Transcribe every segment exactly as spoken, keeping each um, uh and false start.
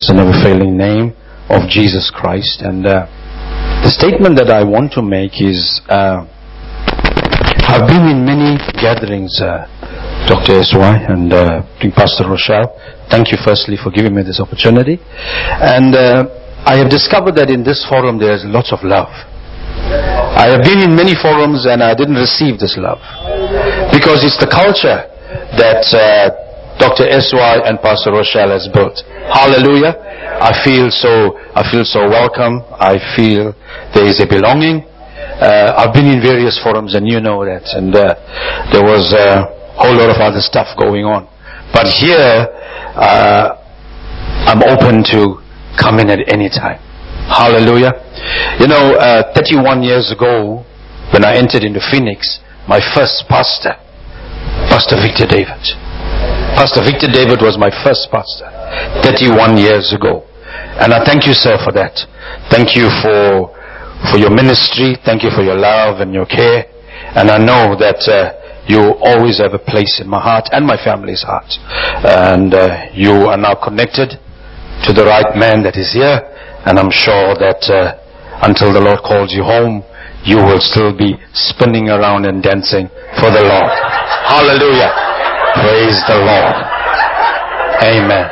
the never failing name of Jesus Christ. And uh, the statement that I want to make is, uh, I've been in many gatherings, uh, Doctor S Y and uh, Pastor Rochelle. Thank you firstly for giving me this opportunity. And uh, I have discovered that in this forum there is lots of love. I have been in many forums and I didn't receive this love, because it's the culture that uh, Doctor S Y and Pastor Rochelle has built. Hallelujah. I feel so, I feel so welcome. I feel there is a belonging. Uh, I've been in various forums and you know that, and uh, there was a whole lot of other stuff going on. But here, uh, I'm open to come in at any time. Hallelujah. You know, uh, thirty-one years ago, when I entered into Phoenix, my first pastor, Pastor Victor David. Pastor Victor David was my first pastor, thirty-one years ago. And I thank you, sir, for that. Thank you for for your ministry. Thank you for your love and your care. And I know that uh, you always have a place in my heart and my family's heart. And uh, you are now connected to the right man that is here. And I'm sure that uh, until the Lord calls you home, you will still be spinning around and dancing for the Lord. Hallelujah. Praise the Lord. Amen.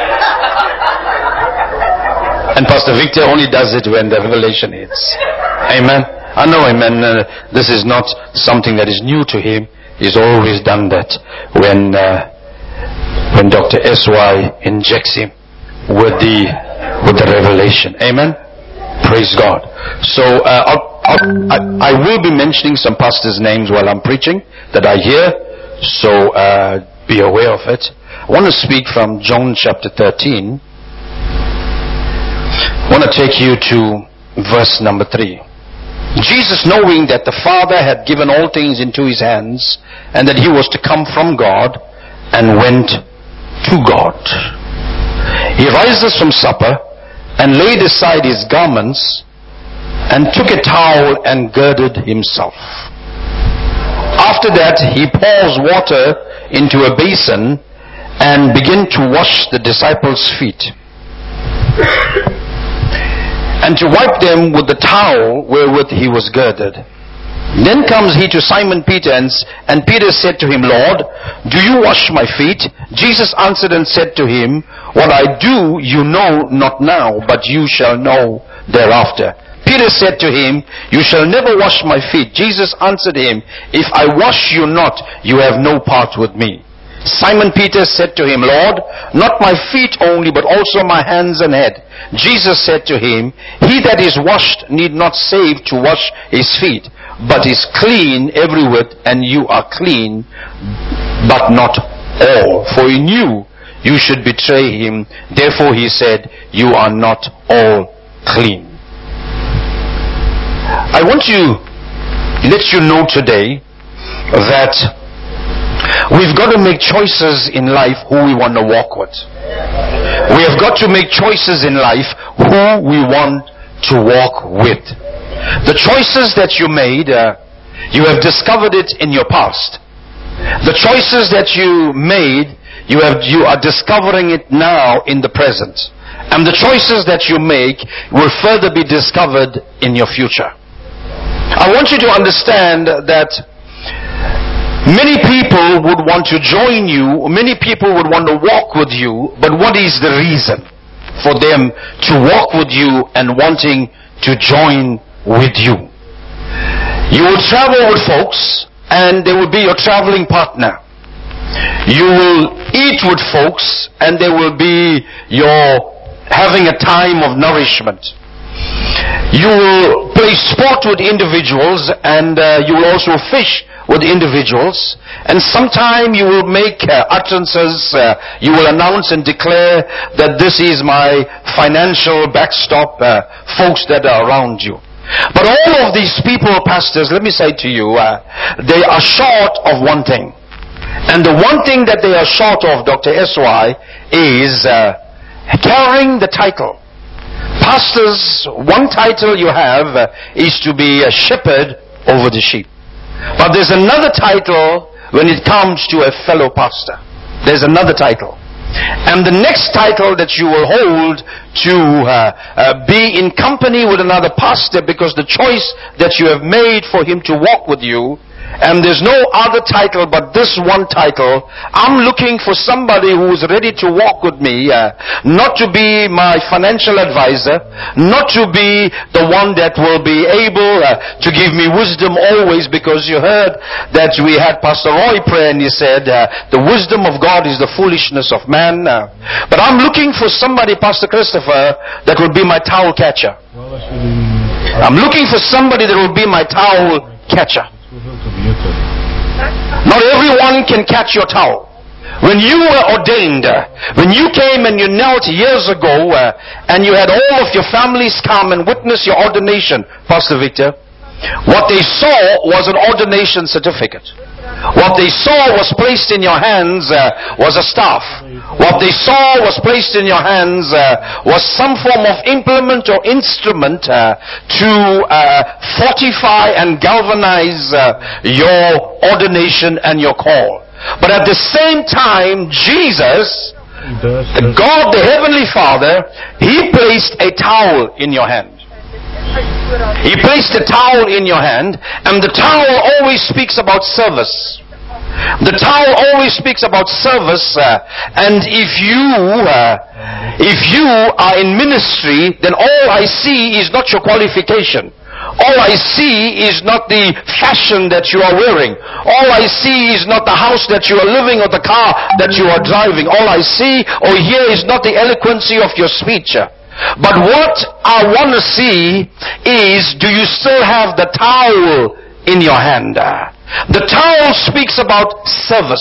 And Pastor Victor only does it when the revelation hits. Amen. I know, amen. Uh, this is not something that is new to him. He's always done that when uh, when Doctor S Y injects him with the with the revelation. Amen. Praise God. So uh, I'll, I'll, I, I will be mentioning some pastors' names while I'm preaching that I hear. So uh, be aware of it. I want to speak from John chapter thirteen. I want to take you to verse number three. Jesus, knowing that the Father had given all things into his hands, and that he was to come from God, and went to God. He rises from supper, and laid aside his garments, and took a towel and girded himself. After that he pours water into a basin, and began to wash the disciples' feet, and to wipe them with the towel wherewith he was girded. Then comes he to Simon Peter, and, and Peter said to him, Lord, do you wash my feet? Jesus answered and said to him, what I do you know not now, but you shall know thereafter. Peter said to him, you shall never wash my feet. Jesus answered him, if I wash you not, you have no part with me. Simon Peter said to him, Lord, not my feet only, but also my hands and head. Jesus said to him, he that is washed need not save to wash his feet, but is clean every whit, and you are clean, but not all. For he knew you should betray him. Therefore he said, you are not all clean. I want to let you know today that we've got to make choices in life who we want to walk with. We have got to make choices in life who we want to walk with. The choices that you made, uh, you have discovered it in your past. The choices that you made, you have you are discovering it now in the present. And the choices that you make will further be discovered in your future. I want you to understand that many people would want to join you, many people would want to walk with you, but what is the reason for them to walk with you and wanting to join with you? You will travel with folks, and they will be your traveling partner. You will eat with folks, and they will be your having a time of nourishment. You will play sport with individuals, and uh, you will also fish with individuals, and sometime you will make uh, utterances, uh, you will announce and declare that this is my financial backstop, uh, folks that are around you. But all of these people, pastors, let me say to you, uh, they are short of one thing. And the one thing that they are short of, Doctor S Y, is uh, carrying the title. Pastors, one title you have uh, is to be a shepherd over the sheep. But there's another title when it comes to a fellow pastor. There's another title. And the next title that you will hold to uh, uh, be in company with another pastor, because the choice that you have made for him to walk with you, and there's no other title but this one title. I'm looking for somebody who is ready to walk with me, uh, not to be my financial advisor, not to be the one that will be able uh, to give me wisdom always, because you heard that we had Pastor Roy pray and he said uh, the wisdom of God is the foolishness of man. Uh, but I'm looking for somebody, Pastor Christopher, that will be my towel catcher. I'm looking for somebody that will be my towel catcher. Not everyone can catch your towel. When you were ordained, uh, when you came and you knelt years ago, uh, and you had all of your families come and witness your ordination, Pastor Victor, what they saw was an ordination certificate. What they saw was placed in your hands uh, was a staff. What they saw was placed in your hands uh, was some form of implement or instrument uh, to uh, fortify and galvanize uh, your ordination and your call. But at the same time, Jesus, God the Heavenly Father, He placed a towel in your hand. He placed a towel in your hand, and the towel always speaks about service. The towel always speaks about service, uh, and if you uh, if you are in ministry, then all I see is not your qualification. All I see is not the fashion that you are wearing. All I see is not the house that you are living or the car that you are driving. All I see or hear is not the eloquency of your speech. But what I want to see is, do you still have the towel in your hand? The towel speaks about service.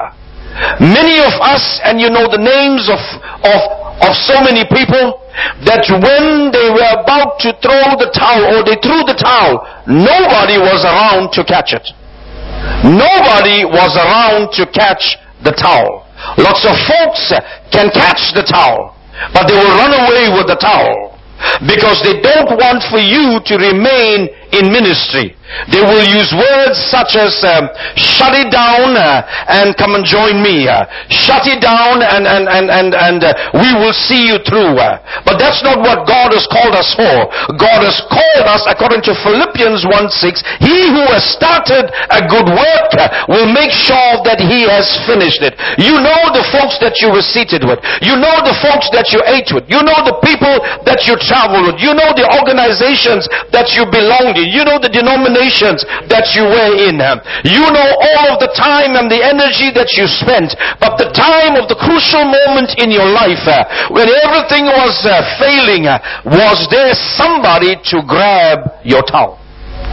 Many of us, and you know the names of, of, of so many people, that when they were about to throw the towel, or they threw the towel, nobody was around to catch it. Nobody was around to catch the towel. Lots of folks can catch the towel, but they will run away with the towel because they don't want for you to remain in ministry. They will use words such as um, shut it down uh, and come and join me. Uh, shut it down and and and and, and uh, we will see you through. Uh, but that's not what God has called us for. God has called us, according to Philippians one six, He who has started a good work uh, will make sure that He has finished it. You know the folks that you were seated with. You know the folks that you ate with. You know the people that you traveled with. You know the organizations that you belonged in. You know the denominations that you were in. You know all of the time and the energy that you spent. But the time of the crucial moment in your life, uh, when everything was uh, failing, uh, was there somebody to grab your towel?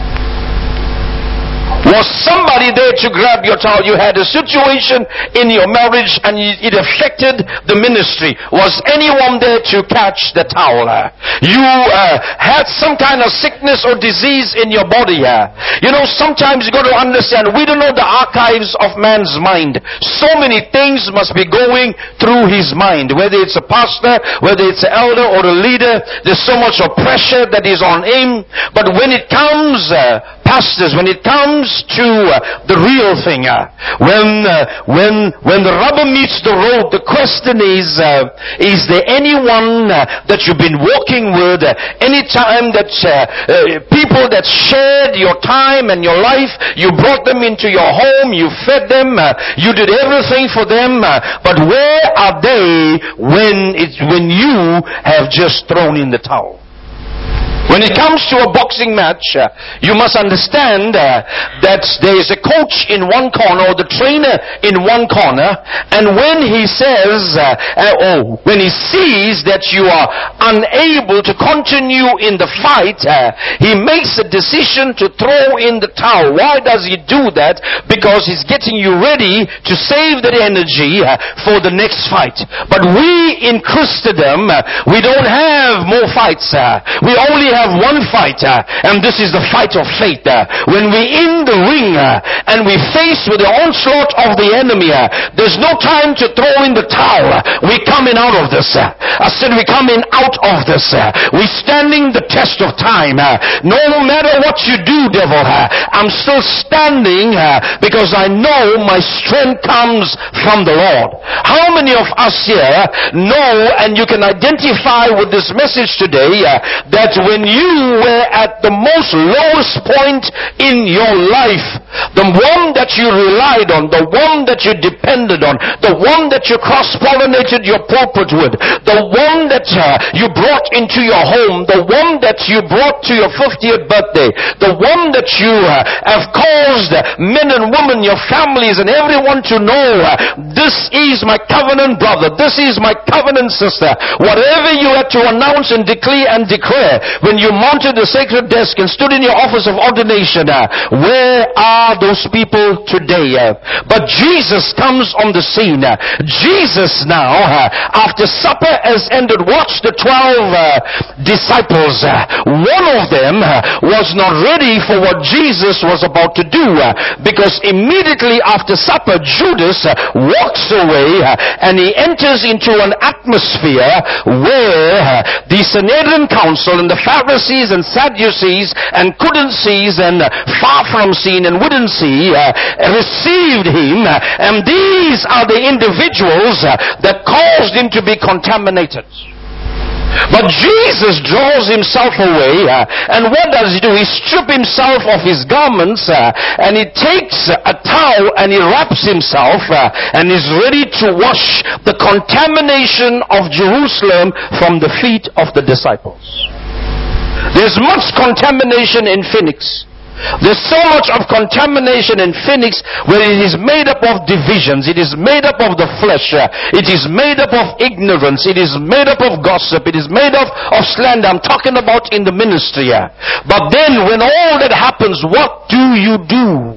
Was somebody there to grab your towel? You had a situation in your marriage and it affected the ministry. Was anyone there to catch the towel? You uh, had some kind of sickness or disease in your body. You know, sometimes you got to understand, we don't know the archives of man's mind. So many things must be going through his mind. Whether it's a pastor, whether it's an elder or a leader, there's so much of pressure that is on him. But when it comes, uh, pastors, when it comes to uh, the real thing, uh, when uh, when when the rubber meets the road, the question is, uh, is there anyone uh, that you've been walking with, uh, any time that uh, uh, people that shared your time and your life, you brought them into your home, you fed them, uh, you did everything for them, uh, but where are they when it's when you have just thrown in the towel? When it comes to a boxing match, uh, you must understand uh, that there is a coach in one corner or the trainer in one corner, and when he says, uh, uh, oh, when he sees that you are unable to continue in the fight, uh, he makes a decision to throw in the towel. Why does he do that? Because he's getting you ready to save that energy uh, for the next fight. But we in Christendom, uh, we don't have more fights. Uh, we only have have one fight, uh, and this is the fight of faith. Uh, when we're in the ring uh, and we face with the onslaught of the enemy, there's no time to throw in the towel. We're coming out of this. I said we're coming out of this. We're standing the test of time. No matter what you do, devil, I'm still standing because I know my strength comes from the Lord. How many of us here know, and you can identify with this message today, that when you were at the most lowest point in your life, the one that you relied on, the one that you depended on, the one that you cross-pollinated your pulpit with, the one that uh, you brought into your home, the one that you brought to your fiftieth birthday, the one that you uh, have caused men and women, your families and everyone to know, uh, this is my covenant brother, this is my covenant sister. Whatever you had to announce and declare and declare when you mounted the sacred desk and stood in your office of ordination, uh, where are those people today? Uh, but Jesus comes on the scene. Uh, Jesus now, uh, after supper has ended, watch the twelve uh, disciples. Uh, one of them uh, was not ready for what Jesus was about to do, uh, because immediately after supper, Judas uh, walks away uh, and he enters into an atmosphere where uh, the Sanhedrin council and the Pharisees and Sadducees and couldn't see and uh, far from seen and wouldn't see uh, received him, uh, and these are the individuals uh, that caused him to be contaminated. But Jesus draws himself away, uh, and what does he do? He strips himself of his garments, uh, and he takes a towel and he wraps himself, uh, and is ready to wash the contamination of Jerusalem from the feet of the disciples. There's much contamination in Phoenix. There's so much of contamination in Phoenix where it is made up of divisions. It is made up of the flesh. It is made up of ignorance. It is made up of gossip. It is made up of slander. I'm talking about in the ministry. But then when all that happens, what do you do?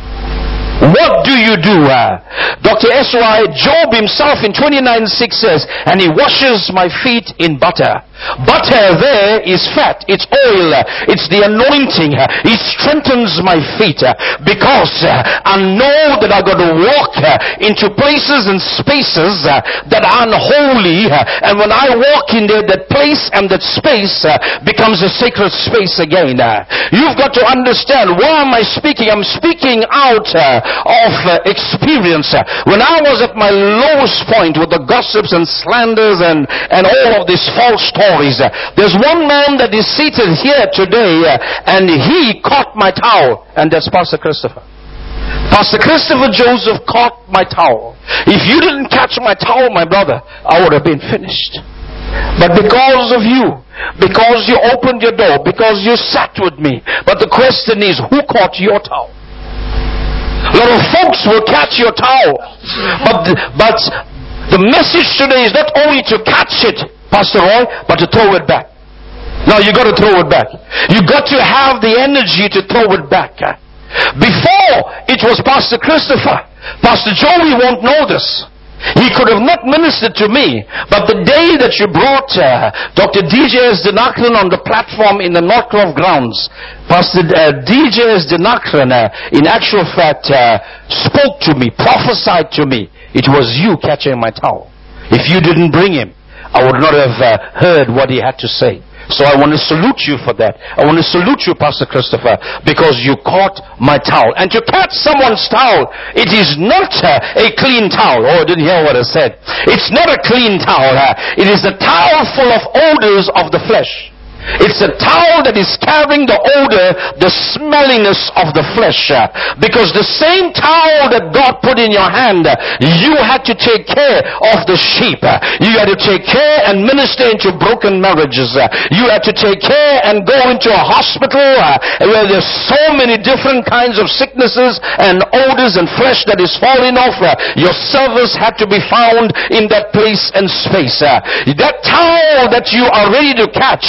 What do you do? Uh, Doctor S Y Job himself in twenty-nine six says, and he washes my feet in butter. Butter there is fat. It's oil. It's the anointing. He strengthens my feet because I know that I got to walk into places and spaces that are unholy. And when I walk in there, that place and that space becomes a sacred space again. You've got to understand, why am I speaking? I'm speaking out of experience. When I was at my lowest point with the gossips and slanders and, and all of these false stories, there's one man that is seated here today, uh, and he caught my towel, and that's Pastor Christopher. Pastor Christopher Joseph caught my towel. If you didn't catch my towel, my brother, I would have been finished. But because of you, because you opened your door, because you sat with me, but the question is, who caught your towel? A lot of folks will catch your towel, but but the message today is not only to catch it, Pastor Roy, but to throw it back. No, you got to throw it back. You got to have the energy to throw it back. Before, it was Pastor Christopher. Pastor Joey won't know this. He could have not ministered to me, but the day that you brought uh, Doctor D J S Dinakran on the platform in the Northcroft grounds, Pastor uh, D J S Dinakran, uh, in actual fact, uh, spoke to me, prophesied to me. It was you catching my towel. If you didn't bring him, I would not have uh, heard what he had to say. So I want to salute you for that. I want to salute you, Pastor Christopher, because you caught my towel. And to catch someone's towel, it is not uh, a clean towel. Oh, I didn't hear what I said. It's not a clean towel. Uh, it is a towel full of odors of the flesh. It's a towel that is carrying the odor, the smelliness of the flesh. Because the same towel that God put in your hand, you had to take care of the sheep. You had to take care and minister into broken marriages. You had to take care and go into a hospital where there's so many different kinds of sicknesses and odors and flesh that is falling off. Your service had to be found in that place and space. That towel that you are ready to catch,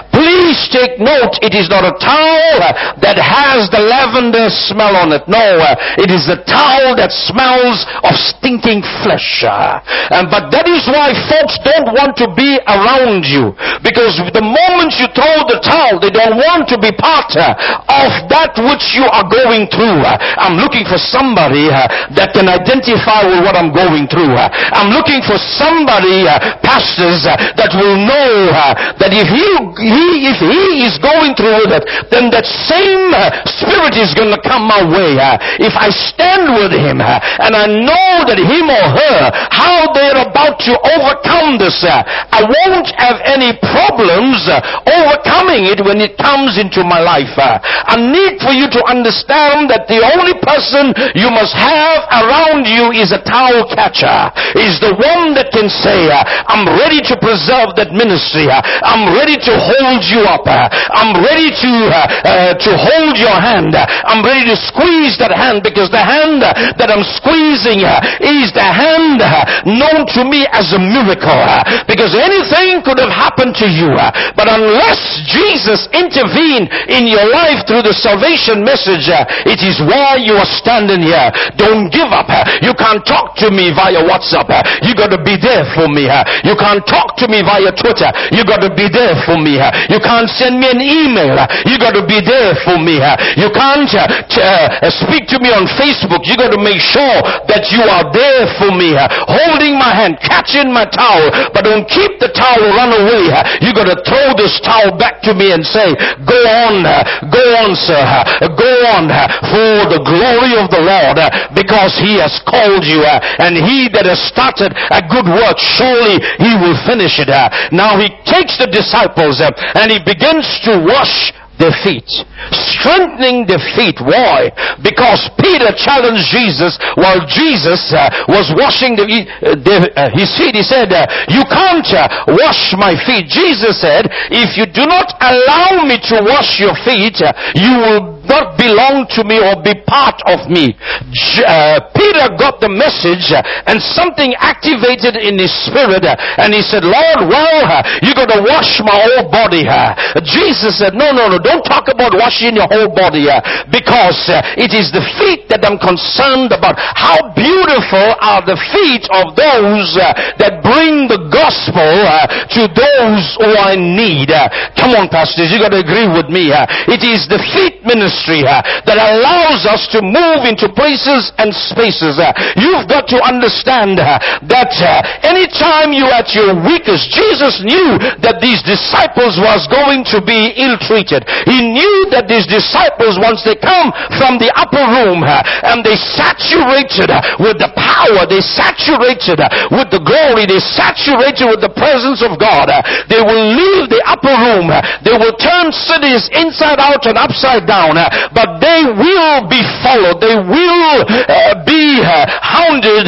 Please take note, it is not a towel that has the lavender smell on it. No, it is the towel that smells of stinking flesh. And but that is why folks don't want to be around you, because the moment you throw the towel, they don't want to be part of that which you are going through. I'm looking for somebody that can identify with what I'm going through. I'm looking for somebody, pastors, that will know that if he, he if he is going through it, then that same spirit is going to come my way. If I stand with him and I know that him or her, how they're about to overcome this, I won't have any problems overcoming it when it comes into my life. I need for you to understand that the only person you must have around you is a towel catcher, is the one that can say, I'm ready to preserve that ministry, I'm ready to hold you up, I'm ready to uh, to hold your hand, I'm ready to squeeze that hand, because the hand that I'm squeezing is the hand known to me as a miracle, because anything could have happened to you, but unless Jesus intervened in your life through the salvation message, it is why you are standing here. Don't give up. You can't talk to me via WhatsApp. You got to be there for me. You can't talk to me via Twitter. You got to be there for me. You can't send me an email. You got to be there for me. You can't uh, speak to me on Facebook. You got to make sure that you are there for me, holding my hand, catching my towel, but don't keep the towel run away. You got to throw this towel back to me and say, go on, go on, sir, go on, for the glory of the Lord, because he has called you, and he that has started a good work, surely he will finish it. Now he takes the disciples and he begins to wash their feet, strengthening their feet. Why? Because Peter challenged Jesus while Jesus uh, was washing the, uh, the, uh, his feet. He said, uh, you can't uh, wash my feet. Jesus said, if you do not allow me to wash your feet, uh, you will not belong to me or be part of me. J- uh, Peter got the message uh, and something activated in his spirit, uh, and he said, Lord, well, uh, you got to wash my whole body. Uh. Jesus said, no, no, no, don't talk about washing your whole body, uh, because uh, it is the feet that I'm concerned about. How beautiful are the feet of those uh, that bring the gospel uh, to those who are in need. Uh, come on, pastors, you got to agree with me. Uh, it is the feet ministry uh, that allows us to move into places and spaces. Uh, you've got to understand uh, that uh, anytime you're at your weakest, Jesus knew that these disciples was going to be ill-treated. He knew that these disciples, once they come from the upper room uh, and they saturated uh, with the power, they saturated uh, with the glory, they saturated with the presence of God, uh, they will leave the upper room, uh, they will turn cities inside out and upside down, uh, but they will be followed, they will uh, be uh, hounded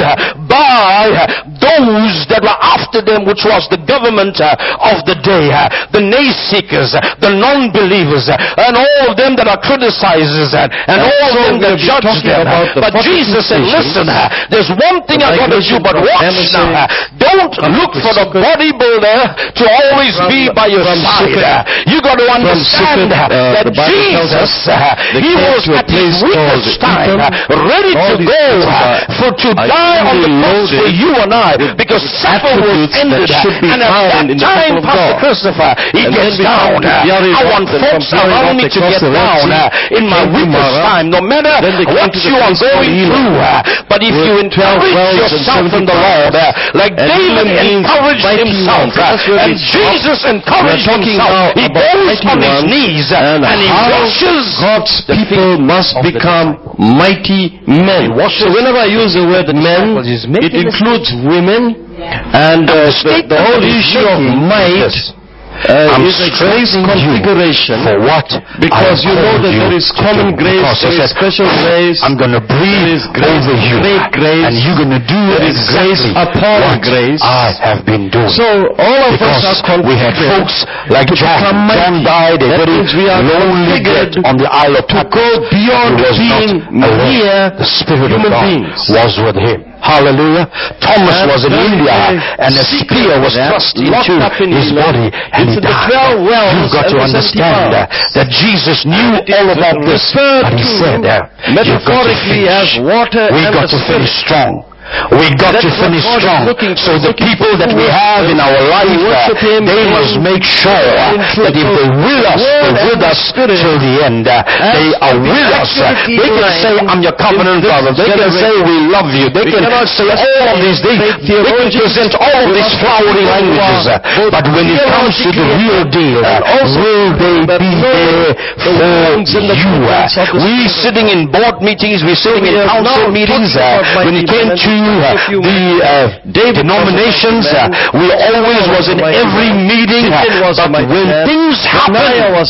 by uh, those that were after them, which was the government uh, of the day, uh, the naysayers, uh, the non-believers, uh, and all of them that are criticizers, uh, and all of them that judge them. Uh, but Jesus said, listen, uh, there's one thing I got to do, but watch now. Uh, don't look for the bodybuilder to always be by your side. Uh, you got to understand uh, that Jesus, uh, he was at his weakest time, uh, ready to go uh, for to die on the cross for you and I, because supper was ended, and at that time, Pastor Christopher, he gets down. Uh, I want folks around me to get down uh, in my weakest time, no matter what you are going through. Uh, but if you encourage yourself in the Lord, uh, like David encouraged himself, uh, and Jesus encouraged himself, he goes on his knees uh, and he washes. God's people must become mighty men. So whenever I use the word men, it includes women, and uh, the, the whole issue of might Uh, is a grace configuration. For what? Because you know that there is common grace, there is special grace. I'm going to breathe over you, great grace, and you're going to do there is grace upon what grace. I have been doing. So all of because us are we had folks like John. John died a very lonely death on the Isle of Patmos. To go beyond being mere the Spirit of God beings. was with him. Hallelujah. Thomas and was in India and a spear was thrust into in his body and he died. You've got to understand uh, that Jesus knew all about this, but he said, uh, you've got to finish. We've got to finish strong. We got to finish strong. So the people that we have in our life, uh, they must make sure uh, that if they will us, they're with us till the end. Uh, they are with us. Uh, they can say, I'm your covenant father. They can say, we love you. They can say all of these things. They can present all of these flowery languages. Uh, but when it comes to the real deal, uh, will they be there for you? Uh, we sitting in board meetings, we're sitting in council meetings. Uh, when it came to Uh, the uh, denominations, uh, we always was in every meeting, uh, but when things happened,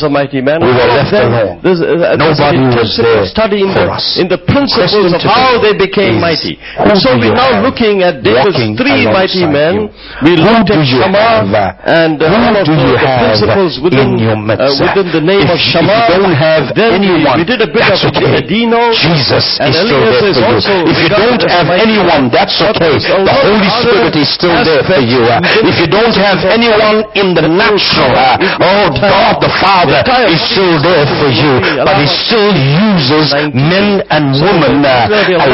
we were left alone. Nobody was there for us. In the principles of how they became mighty. So we're now looking at David's three mighty men. We looked at Shammah and all of the principles within within the name of Shammah. If you don't have anyone, we did a bit of Adino. Jesus is still there for you. If you don't have anyone, that's okay. The Holy Spirit is still there for you. Uh, if you don't have anyone in the natural, uh, oh God the Father is still there for you. But He still uses men and women uh,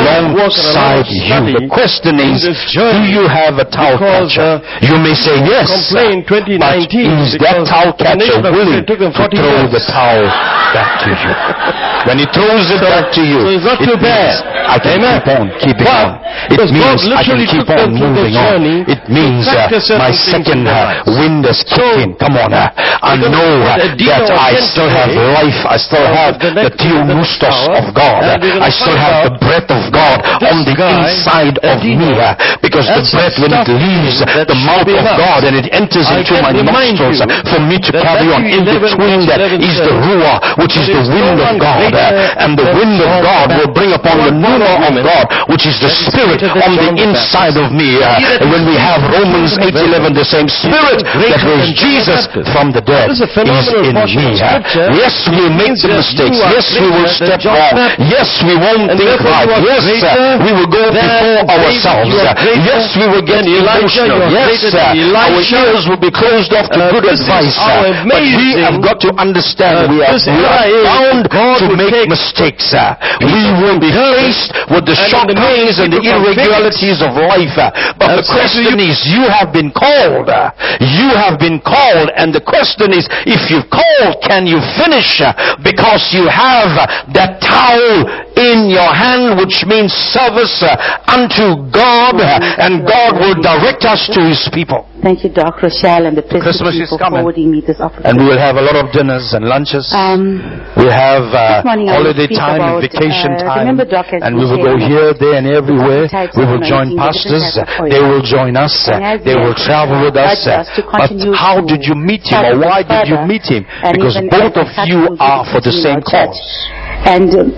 alongside you. The question is, do you have a towel catcher? You may say yes, but is that towel catcher willing to throw the towel back to you? When he throws it back to you, it's not too bad. I can keep on keeping on. It means I can keep on moving on. It means uh, my second uh, wind has kicked in. Come on. Uh, I know uh, that I still have life. I still have the theomustos of God. Uh, I still have the breath of God on the inside of me. Uh, because the breath, when it leaves the mouth of God and it enters into my nostrils, uh, for me to carry on. In between that is the ruah, which is the wind of God. Uh, and the wind of God will bring upon the pneuma of God, which is the Spirit on the inside of me. Uh, and when we have Romans eight eleven, the same Spirit that raised Jesus from the dead is in me. Uh, yes, we will make the mistakes. Yes, we will step wrong. Yes, we won't think right. Yes, uh, we will go before ourselves. Uh, yes, we will get emotional. Yes, uh, our ears will be closed off to good advice. Uh, but we have got to understand we are, we are bound to make mistakes. Uh, we will be faced with the shortcomings and the irregularities of life. Uh, but the question is, you have been called. Uh, you have been called. And the question is, if you've called, can you finish? Uh, because you have uh, that towel in your hand, which means service uh, unto God. Uh, and God will direct us to His people. Thank you, Doctor Rochelle and the Christmas is for coming. Forwarding me this opportunity. And we will have a lot of dinners and lunches. Um, we have uh, holiday time about, and vacation uh, time. And we will go here, there, and everywhere. We will join pastors. They will join us. They will travel with us. But how did you meet him, or why did you meet him? Because both of you are for the same cause. And um,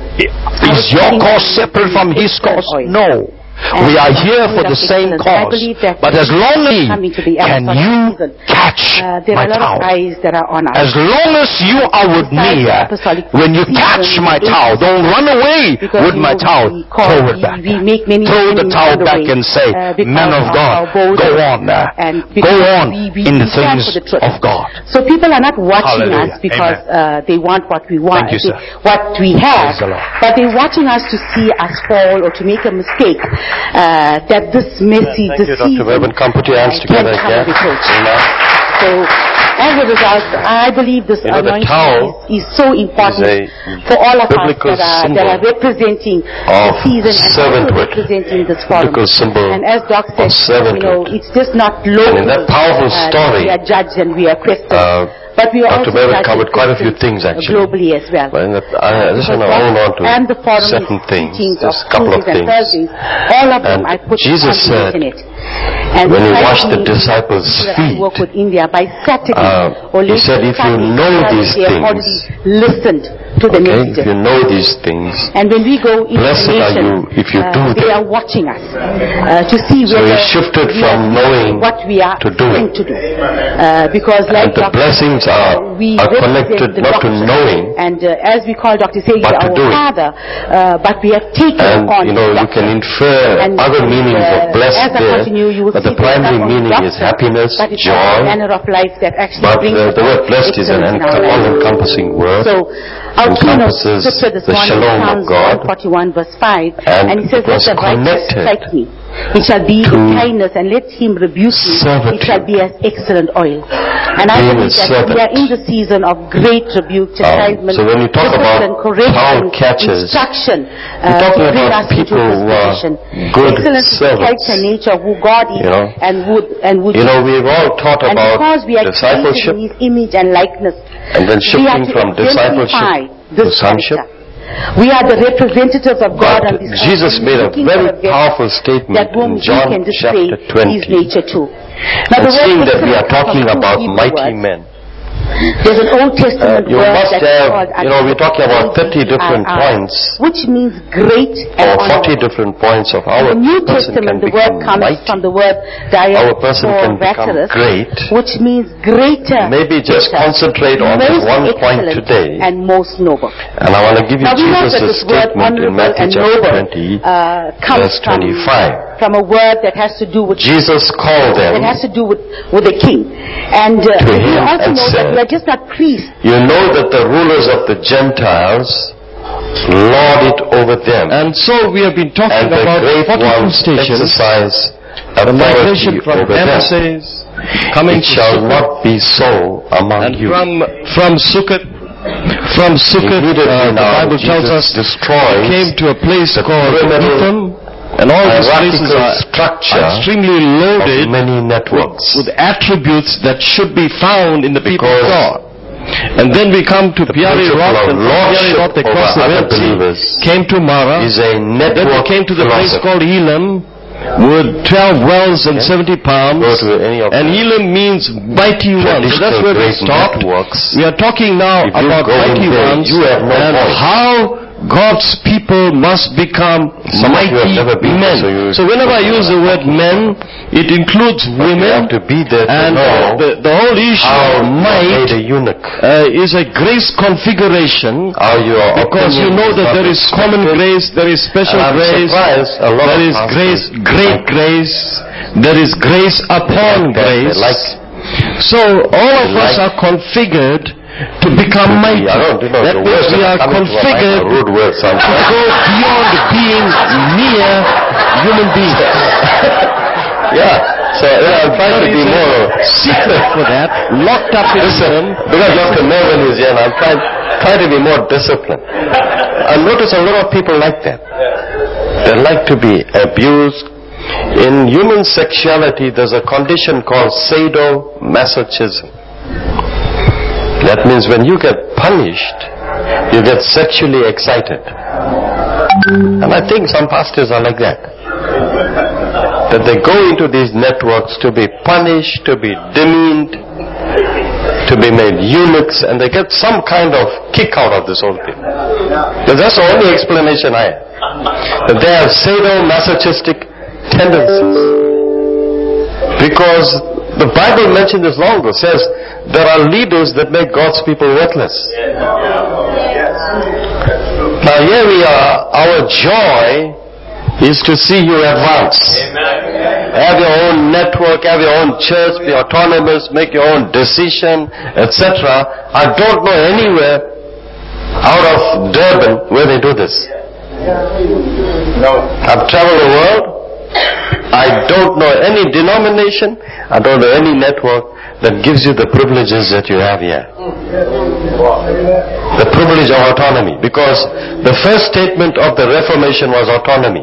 is your cause separate from his cause? No. And we are here for the same cause. But as long as can you catch uh, my towel? As long as you are with me, uh, when you catch my towel, don't run away with my towel. Throw it back. Throw the towel back and say, man of God, go on. Uh, go on in the things of God. So people are not watching us because uh, they want what we want, you, what we have, but they're watching us to see us fall or to make a mistake. Uh, that this messy, yeah, this season, Doctor Webben, come put your hands together again. So, as a result, I believe this you know, anointing is, is so important for all of us that are, that are representing the season and also representing this forum. And as Doc said, you know, it's just not local. And in that powerful uh, story, we are judged and we are questioned. Uh, But we Doctor Webben covered quite a few things actually. Globally as well. But in that, I, I just want to hold on to and the certain things, just a couple of things. Thursdays, all of them and I put Jesus said, in it. And when he washed the disciples' feet, I work with India by Saturday, uh, or he said, if you know these they have things, already listened to the okay? next step. If you know these things, and when we go into blessed the are nation, you if you uh, do they them. are watching us uh, to see so whether you shifted we from are knowing what we are to doing. to do. Uh, because like and the Doctor blessings are, we are connected not to knowing, and uh, as we call Doctor Segi our doing. Father, uh, but we have taken and, on you know, you can infer and, other meanings uh, of blessed there, continue, but the primary meaning is happiness, but it's joy, a manner of life that actually but brings uh, the word blessed is an all-encompassing word. So our encompasses the shalom of God, forty-one verse five, and, and he says, let the righteous strike me. It shall be in kindness, and let him rebuke me. It shall be as excellent oil. And I believe that we are in the season of great rebuke, chastisement, um, so when you talk about correction, catches, instruction, uh, to bring us into this position. Excellence is the character nature of who God is, you know, and would and would. You know, we've all taught and about because we are discipleship, in His image and likeness, and then shifting from discipleship to sonship. We are the representatives of God on this earth. Jesus made a very powerful statement in John chapter twenty. His nature too. Now, and seeing that we are talking about mighty men, there's an Old Testament uh, you word must that have, you know, we're talking about thirty different points, which means great and or forty different points of our in the New person Testament, can the word comes mighty. from the word our person can become great, which means greater. Maybe just better, concentrate on this one point today, and most noble. And I want to give you now, Jesus' statement in Matthew chapter twenty, uh, verse twenty-five. From, from a word that has to do with Jesus called them. That has to do with with the king, and uh, to we him also and know said, that we are just not priests. You know that the rulers of the Gentiles lord it over them, and so we have been talking and about the great forty-two ones stations, exercise the migration from emissaries coming it to shall Sukkot, not be so among and you. from from Sukkot, from Sukkot, uh, the Bible tells us destroys came to a place called Etham, and all these places are extremely loaded many networks with, with attributes that should be found in the people of God. And then we come to Piari Rock, and from Piari Rock they crossed the Red Sea, came to Mara, is a then we came to the place called Elam, with twelve wells and seventy palms, and Elam means mighty ones. So that's where we stopped. We are talking now about mighty ones, and how God's people must become Some mighty men. So, so whenever I use the word men, it includes women, to be there to and uh, the, the whole issue of might a eunuch. Uh, is a grace configuration, you because you know that there is common grace, there is special grace, there is grace, great grace, there is grace upon grace. Like, so all of us like are configured to become mighty. I don't know, that means we are configured to go beyond being mere human beings. Yeah. So yeah, I'm trying to be more secret for that, locked up in Listen, because Doctor Melvin is here, I'm trying, trying to be more disciplined. I notice a lot of people like that. They like to be abused. In human sexuality, there's a condition called sadomasochism. That means when you get punished, you get sexually excited. And I think some pastors are like that. That they go into these networks to be punished, to be demeaned, to be made eunuchs, and they get some kind of kick out of this whole thing. But that's the only explanation I have. That they have sadomasochistic tendencies. Because the Bible mentioned this long ago, says there are leaders that make God's people worthless. Now here we are, our joy is to see you advance. Have your own network, have your own church, be autonomous, make your own decision, et cetera. I don't know anywhere out of Durban where they do this. I've traveled the world. I don't know any denomination, I don't know any network that gives you the privileges that you have here. The privilege of autonomy. Because the first statement of the Reformation was autonomy.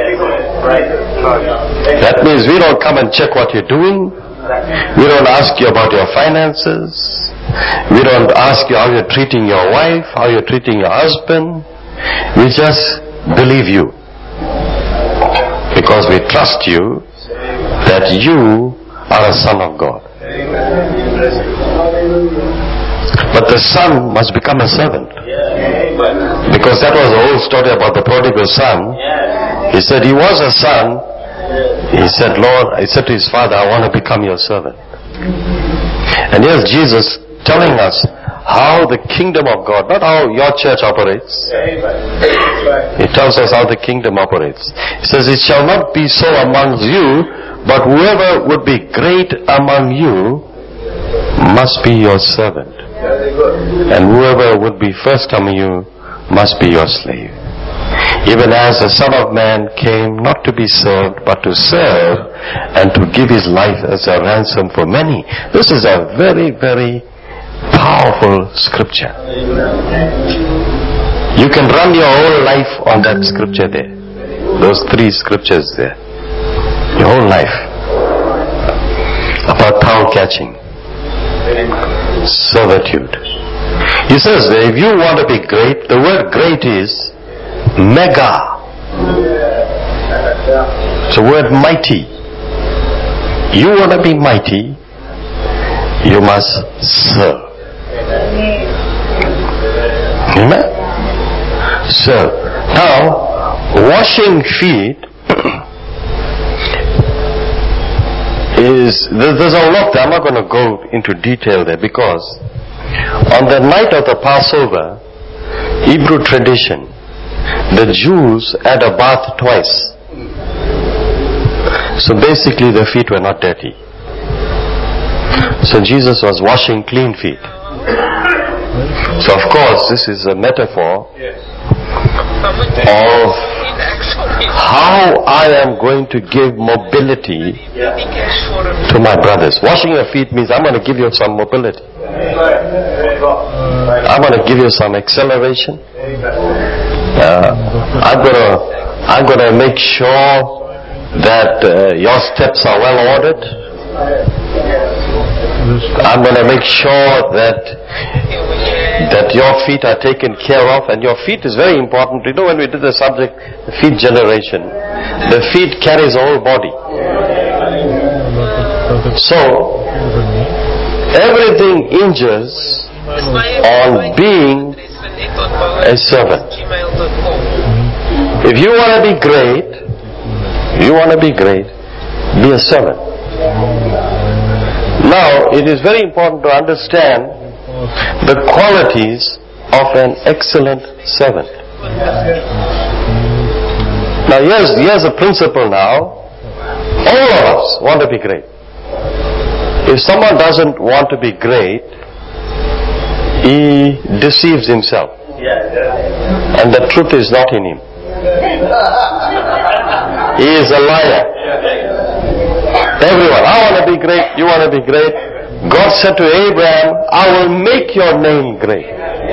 That means we don't come and check what you're doing. We don't ask you about your finances. We don't ask you how you're treating your wife, how you're treating your husband. We just believe you. Because we trust you that you are a son of God. But the son must become a servant. Because that was the whole story about the prodigal son. He said he was a son. He said, Lord, he said to his father, I want to become your servant. And here's Jesus telling us how the kingdom of God, not how your church operates. He tells us how the kingdom operates. He says, it shall not be so among you, but whoever would be great among you must be your servant. And whoever would be first among you must be your slave. Even as the Son of Man came not to be served, but to serve and to give his life as a ransom for many. This is a very, very powerful scripture. You can run your whole life on that scripture there. Those three scriptures there. Your whole life. About power catching. Servitude. He says that if you want to be great, the word great is mega. It's the word mighty. You want to be mighty, you must serve. Amen? Serve. Now, washing feet is, there's a lot there. I'm not going to go into detail there, because on the night of the Passover, Hebrew tradition, the Jews had a bath twice. So basically their feet were not dirty. So Jesus was washing clean feet. So of course this is a metaphor of how I am going to give mobility to my brothers. Washing your feet means I'm going to give you some mobility. I'm going to give you some acceleration. Uh, I'm going to I'm going to make sure that uh, your steps are well ordered. I'm going to make sure that that your feet are taken care of. And your feet is very important. You know, when we did the subject, the feet generation, the feet carries the whole body. So everything hinges on being a servant. If you want to be great, you want to be great, be a servant. Now, it is very important to understand the qualities of an excellent servant. Now, here's, here's a principle now. All of us want to be great. If someone doesn't want to be great, he deceives himself. And the truth is not in him. He is a liar. Everyone, I want to be great, you want to be great. God said to Abraham, I will make your name great.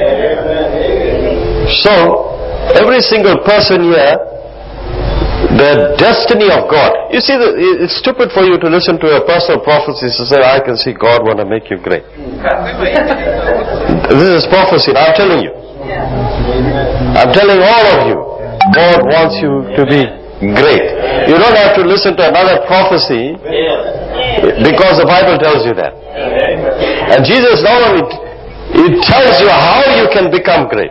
So, every single person here, the destiny of God. You see, it's stupid for you to listen to a personal prophecy to say, I can see God want to make you great. This is prophecy, I'm telling you. I'm telling all of you, God wants you to be great. You don't have to listen to another prophecy because the Bible tells you that. And Jesus not only it tells you how you can become great.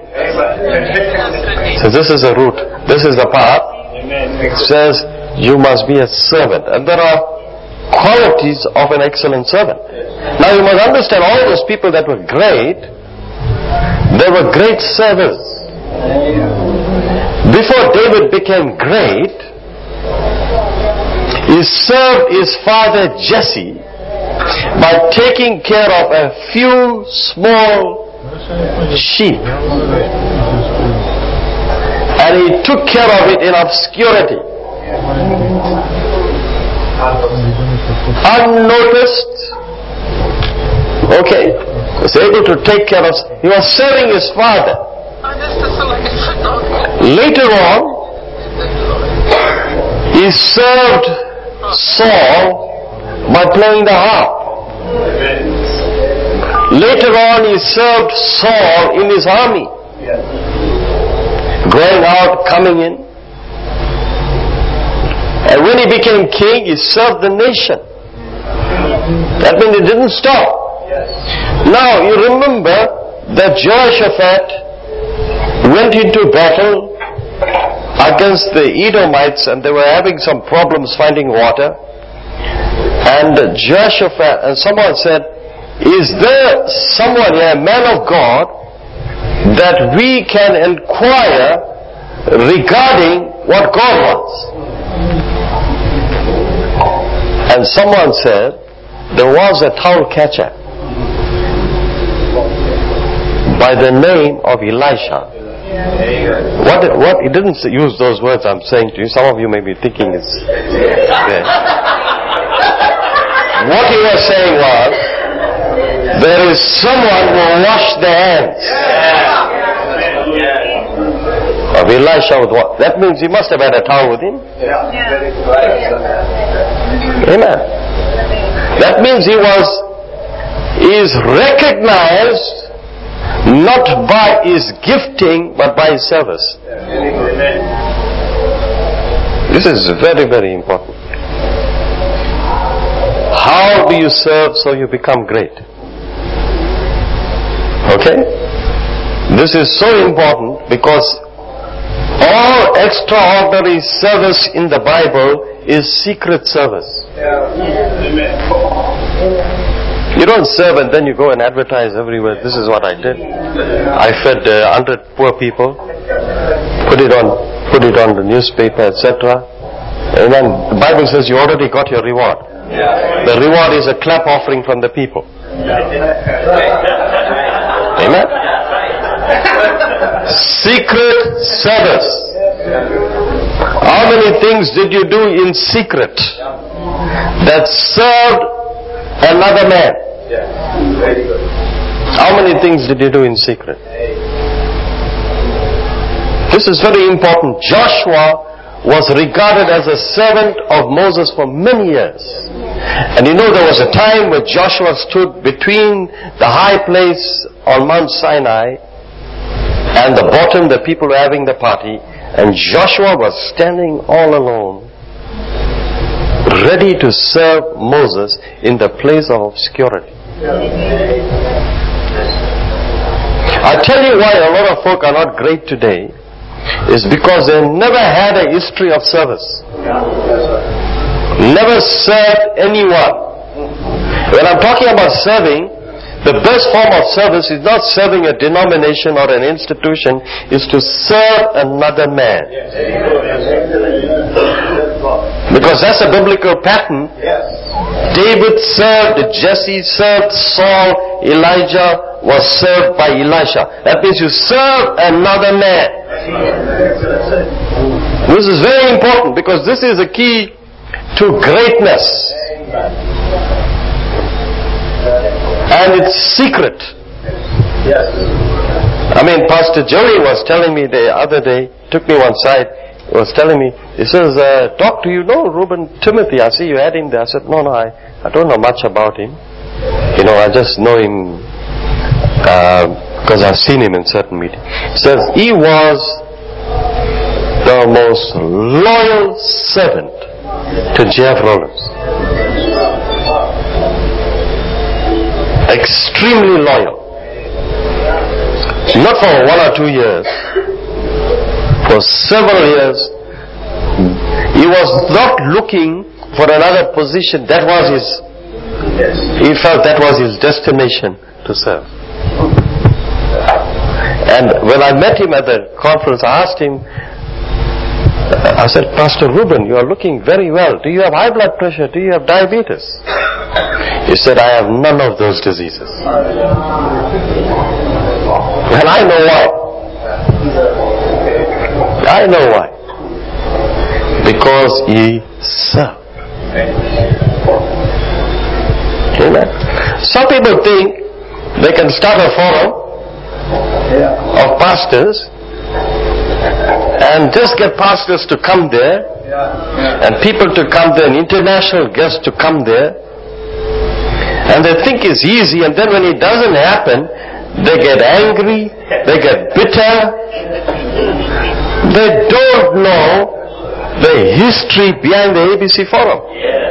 So this is the route. This is the path. It says you must be a servant. And there are qualities of an excellent servant. Now you must understand, all those people that were great, they were great servants. Before David became great, he served his father Jesse by taking care of a few small sheep. And he took care of it in obscurity. Unnoticed. Okay? He was able to take care of, he was serving his father. Later on, he served Saul by playing the harp. Later on, he served Saul in his army, going out, coming in. And when he became king, he served the nation. That means he didn't stop. Now, you remember that Jehoshaphat went into battle against the Edomites, and they were having some problems finding water. And Jehoshaphat, and someone said, is there someone here, a man of God, that we can inquire regarding what God wants? And someone said, there was a towel catcher by the name of Elisha. What, what, he didn't use those words I'm saying to you. Some of you may be thinking it's there. What he was saying was, there is someone who will wash the hands of Elisha with water. That means he must have had a towel with him. Amen. That means he was, he is recognized not by his gifting, but by his service. This is very, very important. How do you serve so you become great? Okay? This is so important because all extraordinary service in the Bible is secret service. You don't serve and then you go and advertise everywhere. This is what I did. I fed a uh, hundred poor people, put it on, put it on the newspaper, et cetera. And then the Bible says you already got your reward. The reward is a clap offering from the people. Amen. Secret service. How many things did you do in secret that served another man? How many things did you do in secret? This is very important. Joshua was regarded as a servant of Moses for many years. And you know there was a time where Joshua stood between the high place on Mount Sinai and the bottom, the people were having the party, and Joshua was standing all alone, ready to serve Moses in the place of obscurity. I tell you why a lot of folk are not great today is because they never had a history of service. Never served anyone. When I'm talking about serving, the best form of service is not serving a denomination or an institution, is to serve another man. Because that's a biblical pattern. David served, Jesse served, Saul, Elijah was served by Elisha. That means you serve another man. This is very important because this is a key to greatness. And it's secret. I mean, Pastor Joey was telling me the other day, took me one side, he was telling me, he says, uh, Doctor, you know Reuben Timothy, I see you had him there. I said, no, no, I, I don't know much about him. You know, I just know him uh, because I've seen him in certain meetings. He says, he was the most loyal servant to J F Rollins. Extremely loyal. Not for one or two years. For several years. He was not looking for another position. That was his, he felt that was his destination to serve. And when I met him at the conference, I asked him, I said, Pastor Reuben, you are looking very well. Do you have high blood pressure? Do you have diabetes? He said, I have none of those diseases. And I know why. I know why. Because he served. Amen. Some people think they can start a forum of pastors and just get pastors to come there and people to come there and international guests to come there, and they think it's easy, and then when it doesn't happen they get angry, they get bitter. They don't know the history behind the A B C Forum.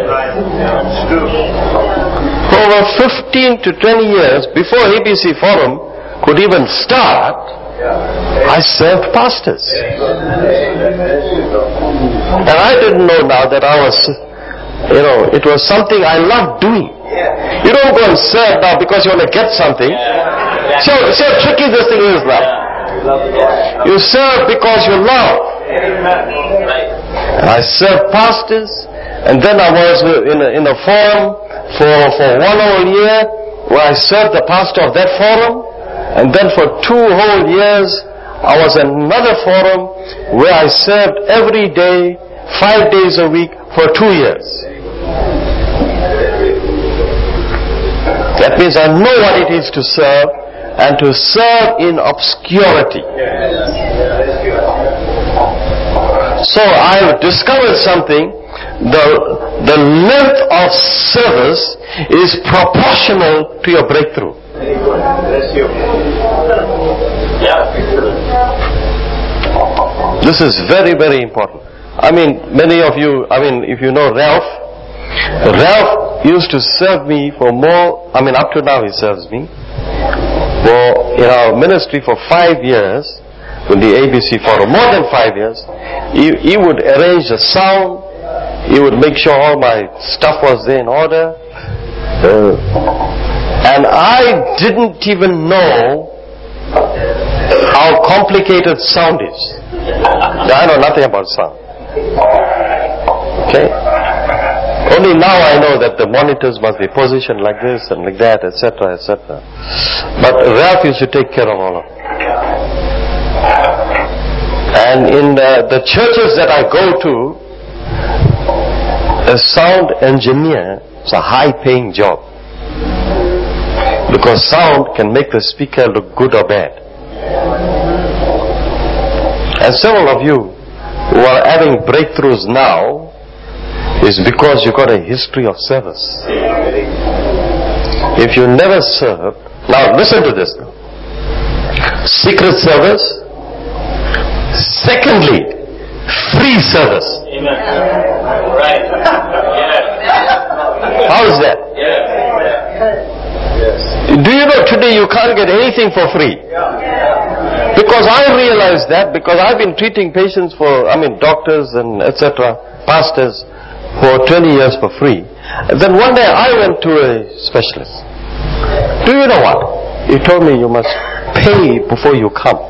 For over fifteen to twenty years before A B C Forum could even start, I served pastors. And I didn't know now that I was, you know, it was something I loved doing. You don't go and serve now because you want to get something. See how, see how tricky this thing is now. You serve because you love. And I served pastors, and then I was in a, in a forum for, for one whole year where I served the pastor of that forum, and then for two whole years I was in another forum where I served every day, five days a week for two years. That means I know what it is to serve, and to serve in obscurity. So I've discovered something. The, the length of service is proportional to your breakthrough. This is very, very important. I mean, many of you, I mean, if you know Ralph, Ralph used to serve me for more, I mean, up to now he serves me, for, in our ministry for five years, in the A B C Forum, more than five years. He, he would arrange the sound, he would make sure all my stuff was there in order, uh, and I didn't even know how complicated sound is. I know nothing about sound. Okay? Only now I know that the monitors must be positioned like this and like that, et cetera, et cetera. But Ralph used to take care of all of it. And in the, the churches that I go to, a sound engineer is a high-paying job, because sound can make the speaker look good or bad. And several of you who are having breakthroughs now is because you got a history of service. If you never served, now listen to this now. Secret service. Secondly, free service. Amen. Right. Yes. How is that? Yes. Yes. Do you know today you can't get anything for free? Because I realized that because I've been treating patients for, I mean doctors and et cetera, pastors for twenty years for free. And then one day I went to a specialist. Do you know what? He told me you must pay before you come.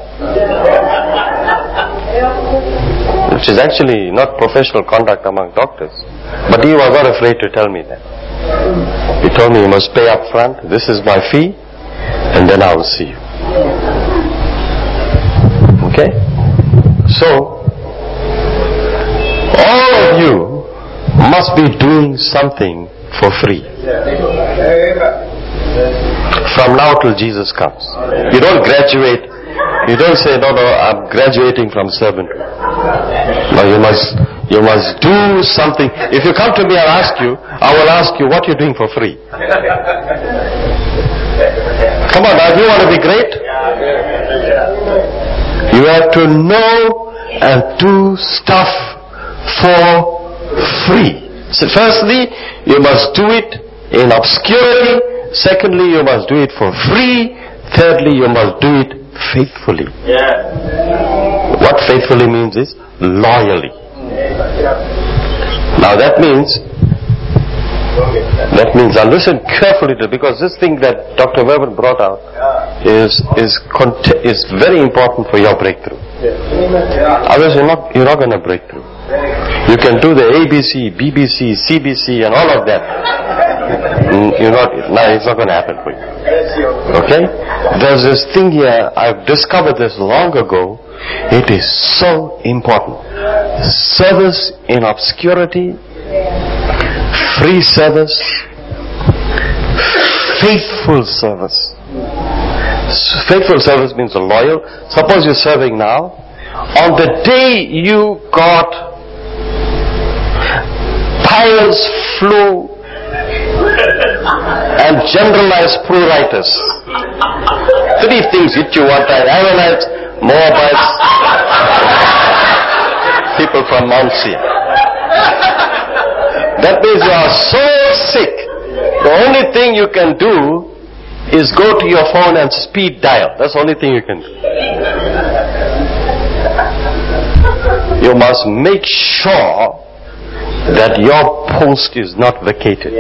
Which is actually not professional conduct among doctors. But he was not afraid to tell me that. He told me you must pay up front, this is my fee, and then I will see you. Okay? So, all of you must be doing something for free. From now till Jesus comes. You don't graduate. You don't say, no, no, I'm graduating from servanthood. No, you must, you must do something. If you come to me and ask you, I will ask you what you're doing for free. Come on, now, if you want to be great, you have to know and do stuff for free. So firstly, you must do it in obscurity. Secondly, you must do it for free. Thirdly, you must do it faithfully. Yeah. What faithfully means is loyally. Now that means, that means, now listen carefully to, because this thing that Doctor Weber brought out is is is very important for your breakthrough. Otherwise, you're not you're not going to break through. You can do the A B C, B B C, C B C, and all of that. You're not. No, it's not going to happen for you. Okay? There's this thing here. I've discovered this long ago. It is so important. Service in obscurity, free service, faithful service. Faithful service means loyal. Suppose you're serving now. On the day you got piles, flu, and generalized pruritus. Three things hit you one time. Ammonites, Moabites, people from Mount Seir. That means you are so sick. The only thing you can do is go to your phone and speed dial. That's the only thing you can do. You must make sure that your post is not vacated.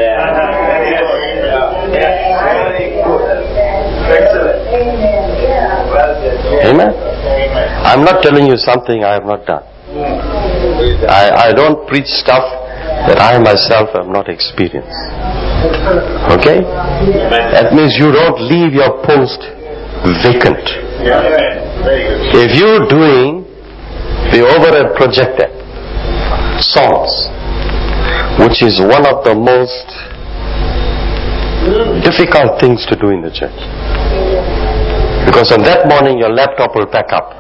Amen? I'm not telling you something I have not done. I, I don't preach stuff that I myself have not experienced. Okay? That means you don't leave your post vacant. If you're doing the overhead projector songs, which is one of the most difficult things to do in the church, because on that morning your laptop will pack up.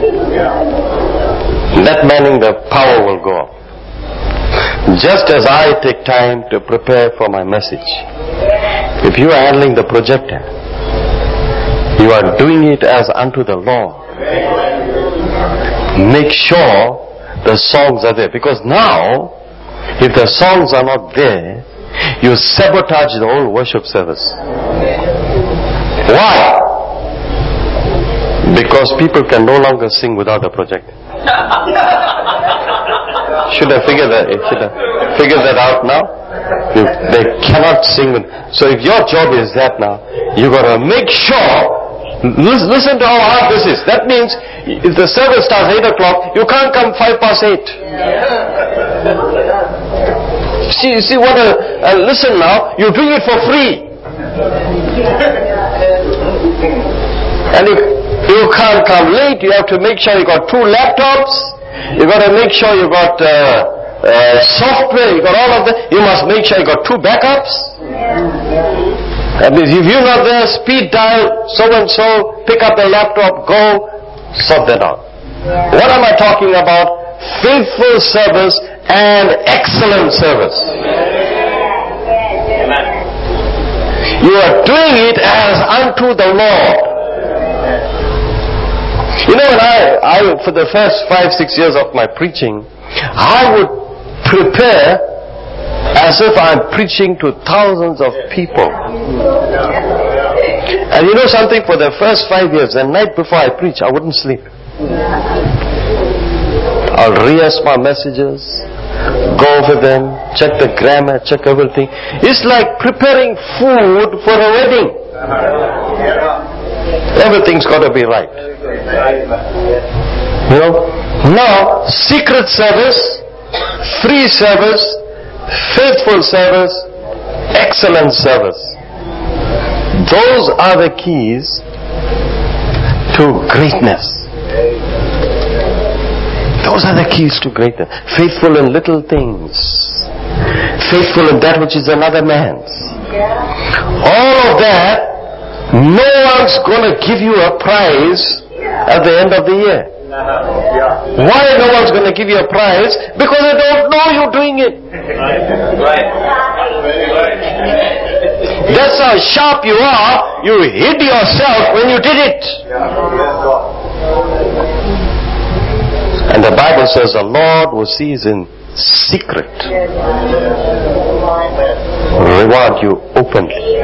That morning the power will go off. Just as I take time to prepare for my message, if you are handling the projector, you are doing it as unto the Lord. Make sure the songs are there, because now if the songs are not there, you sabotage the whole worship service. Why? Because people can no longer sing without a projector. Should I figure that? Should I figure that out now? You, they cannot sing. So if your job is that now, you got to make sure. Listen to how hard this is. That means if the service starts eight o'clock, you can't come five past eight. See, see what? A, uh, listen now. You're doing it for free, and you, you can't come late. You have to make sure you got two laptops. You got to make sure you got uh, uh, software. You got all of that. You must make sure you got two backups. That means if you're not there, speed dial, so and so, pick up the laptop, go, sort that out. Yeah. What am I talking about? Faithful service and excellent service. Yeah. You are doing it as unto the Lord. You know, when I, I, for the first five, six years of my preaching, I would prepare as if I'm preaching to thousands of people. And you know something, for the first five years, the night before I preach, I wouldn't sleep. I'll rehearse my messages, go over them, check the grammar, check everything. It's like preparing food for a wedding. Everything's got to be right. You know, now, secret service, free service, faithful service, excellent service. Those are the keys to greatness. Those are the keys to greatness. Faithful in little things. Faithful in that which is another man's. All of that, no one's going to give you a prize at the end of the year. Why no one's going to give you a prize? Because they don't know you're doing it. That's how sharp you are. You hid yourself when you did it. And the Bible says the Lord who sees in secret reward you openly.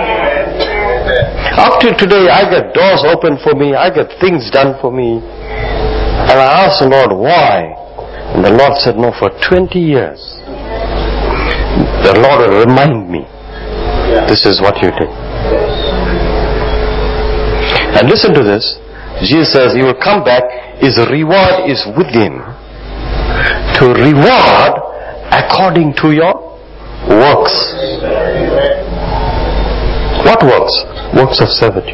Up to today, I get doors open for me. I get things done for me. And I asked the Lord, why? And the Lord said, no, for twenty years, the Lord will remind me, this is what you did. And listen to this. Jesus says, he will come back, his reward is with him to reward according to your works. What works? Works of servitude.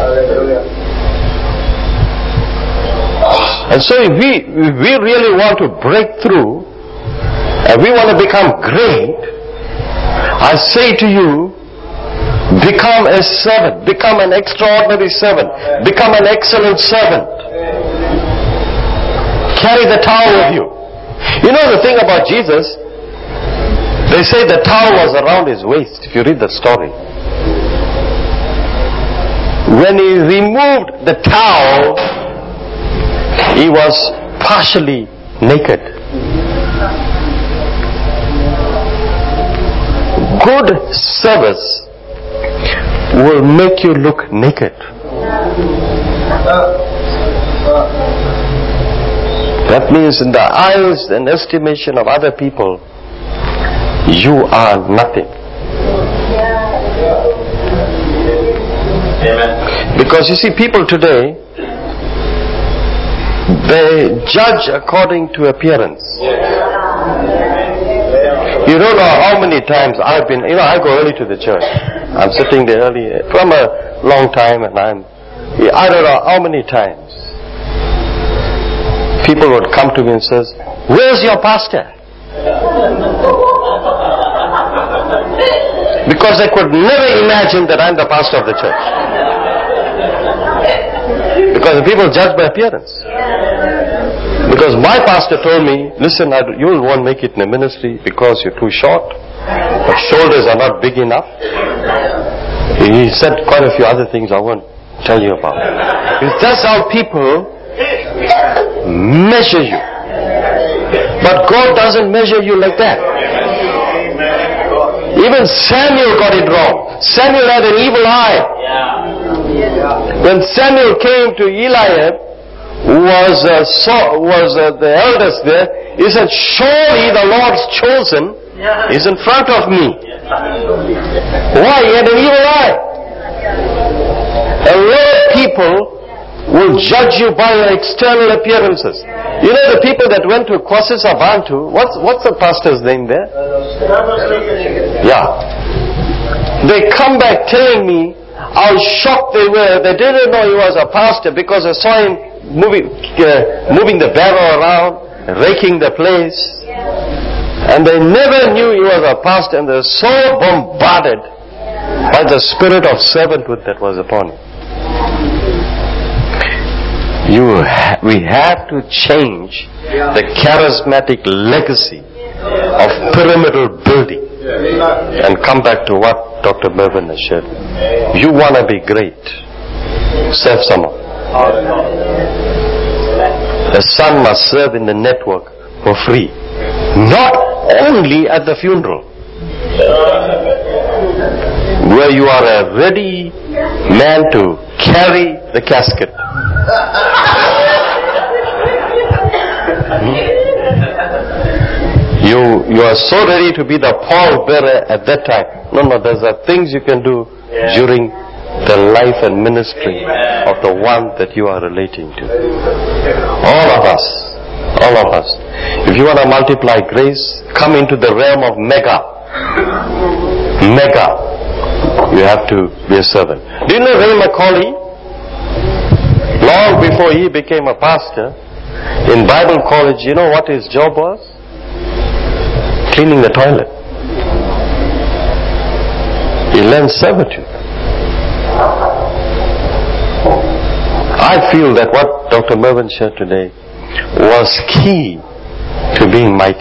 And so if we, if we really want to break through and we want to become great, I say to you, become a servant, become an extraordinary servant, become an excellent servant. Carry the towel with you. You know the thing about Jesus, they say the towel was around his waist, if you read the story. When he removed the towel, he was partially naked. Good service will make you look naked. That means in the eyes and estimation of other people, you are nothing. Because you see, people today, they judge according to appearance. You don't know how many times I've been, you know, I go early to the church. I'm sitting there early from a long time, and I'm, I don't know how many times people would come to me and says, "Where's your pastor?" Because they could never imagine that I'm the pastor of the church. Because people judge by appearance. Because my pastor told me, "Listen, you won't make it in the ministry because you're too short. Your shoulders are not big enough." He said quite a few other things I won't tell you about. That's how people measure you. But God doesn't measure you like that. Even Samuel got it wrong. Samuel had an evil eye. When Samuel came to Eliab, who was, uh, so, was uh, the eldest there, he said, "Surely the Lord's chosen is in front of me." Why? He had an evil eye. A lot of people will judge you by your external appearances. You know the people that went to Kwasisa Bantu, what's, what's the pastor's name there? Yeah. They come back telling me how shocked they were. They didn't know he was a pastor because they saw him moving, uh, moving the barrow around, raking the place. And they never knew he was a pastor, and they were so bombarded by the spirit of servanthood that was upon him. You ha- we have to change the charismatic legacy of pyramidal building and come back to what Doctor Mervyn has shared. You want to be great, serve someone. The son must serve in the network for free, not only at the funeral, where you are a ready man to carry the casket. You you are so ready to be the pallbearer at that time. No, no, there's are things you can do during the life and ministry of the one that you are relating to. All of us, all of us. If you want to multiply grace, come into the realm of mega. Mega. You have to be a servant. Do you know Ray Macaulay? Long before he became a pastor, in Bible college, you know what his job was? Cleaning the toilet. He learned servitude. I feel that what Doctor Mervyn shared today was key to being mighty.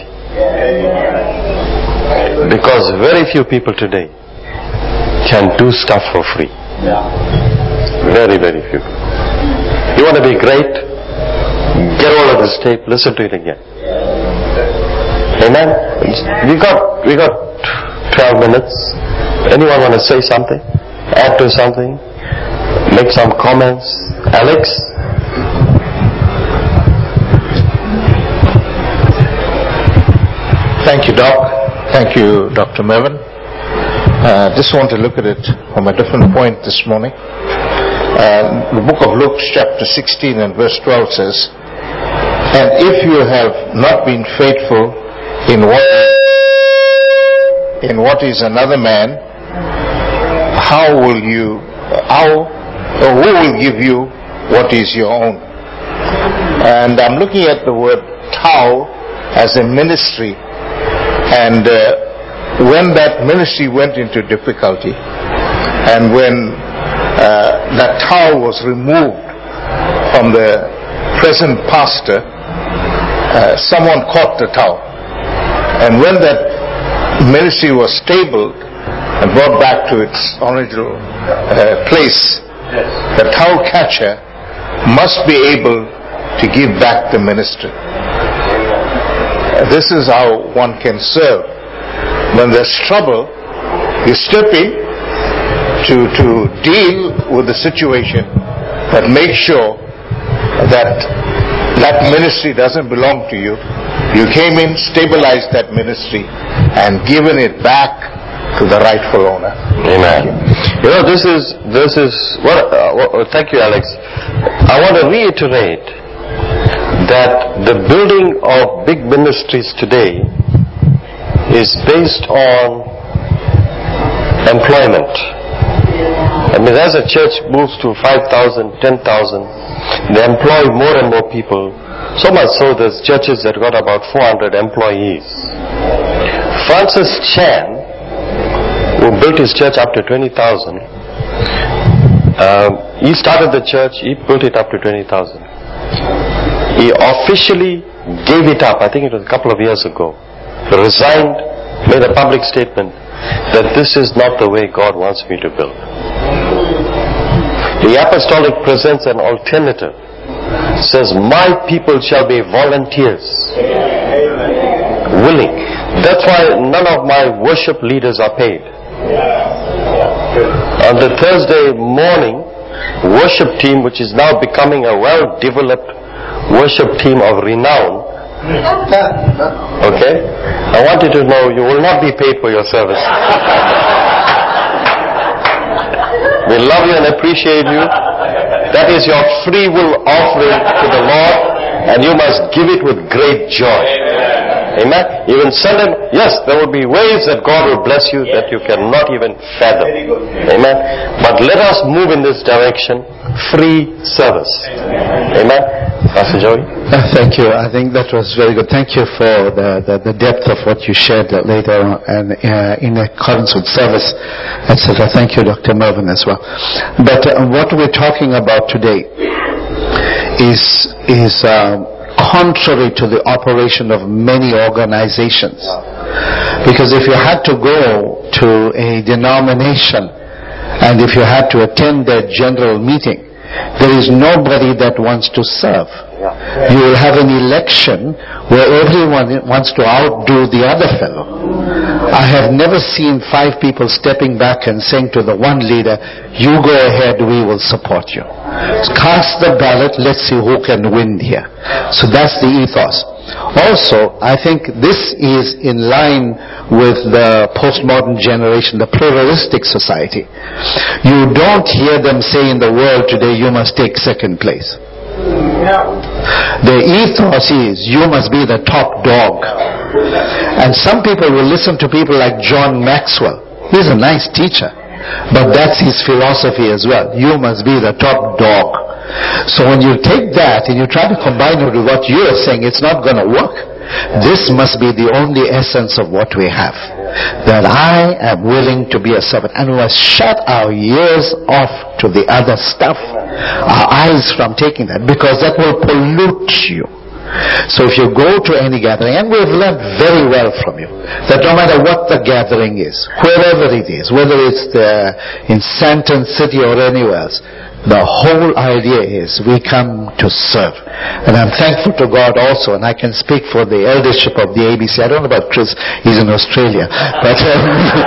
Because very few people today can do stuff for free. Very, very few. You want to be great? Get hold of this tape, listen to it again. Amen? We got, we got twelve minutes. Anyone want to say something? Add to something? Make some comments? Alex? Thank you, Doc. Thank you, Doctor Mervyn. I uh, just want to look at it from a different point this morning. Uh, the book of Luke chapter sixteen and verse twelve says, "And if you have not been faithful in what, in what is another man, how will you, how, or who will give you what is your own?" And I'm looking at the word Tau as a ministry. And uh, when that ministry went into difficulty, and when uh, that towel was removed from the present pastor, uh, someone caught the towel. And when that ministry was stabled and brought back to its original uh, place, yes, the towel catcher must be able to give back the ministry. This is how one can serve. When there's trouble, you step in, to, to deal with the situation, but make sure that that ministry doesn't belong to you. You came in, stabilized that ministry, and given it back to the rightful owner. Amen. You know, this is this is what. Uh, thank you, Alex. I want to reiterate that the building of big ministries today is based on employment. I mean, as a church moves to five thousand, ten thousand, they employ more and more people. So much so there's churches that got about four hundred employees. Francis Chan, who built his church up to twenty thousand, um, he started the church, he built it up to twenty thousand. He officially gave it up, I think it was a couple of years ago. He resigned, made a public statement that this is not the way God wants me to build. The apostolic presents an alternative. It says, my people shall be volunteers. Willing. That's why none of my worship leaders are paid. On the Thursday morning worship team, which is now becoming a well-developed worship team of renown, okay, I want you to know you will not be paid for your service. We love you and appreciate you. That is your free will offering to the Lord, and you must give it with great joy. Amen. Even send them. Yes, there will be ways that God will bless you that you cannot even fathom. Amen. But let us move in this direction. Free service. Amen. Pastor Joey. Uh, thank you. I think that was very good. Thank you for the, the, the depth of what you shared later on, and uh, in accordance with service, et cetera. Thank you, Doctor Mervyn, as well. But uh, what we're talking about today is is. Uh, contrary to the operation of many organizations. Because if you had to go to a denomination and if you had to attend their general meeting, there is nobody that wants to serve. You will have an election where everyone wants to outdo the other fellow. I have never seen five people stepping back and saying to the one leader, you go ahead, we will support you. Cast the ballot, let's see who can win here. So that's the ethos. Also, I think this is in line with the postmodern generation, the pluralistic society. You don't hear them say in the world today, you must take second place. The ethos is, you must be the top dog. And some people will listen to people like John Maxwell. He's a nice teacher, but that's his philosophy as well. You must be the top dog. So when you take that and you try to combine it with what you are saying, it's not going to work. This must be the only essence of what we have. That I am willing to be a servant. And we must shut our ears off to the other stuff, our eyes from taking that, because that will pollute you. So if you go to any gathering, and we've learned very well from you, that no matter what the gathering is, wherever it is, whether it's the, in Santon City or anywhere else, the whole idea is we come to serve. And I'm thankful to God also, and I can speak for the eldership of the A B C. I don't know about Chris, he's in Australia, but um,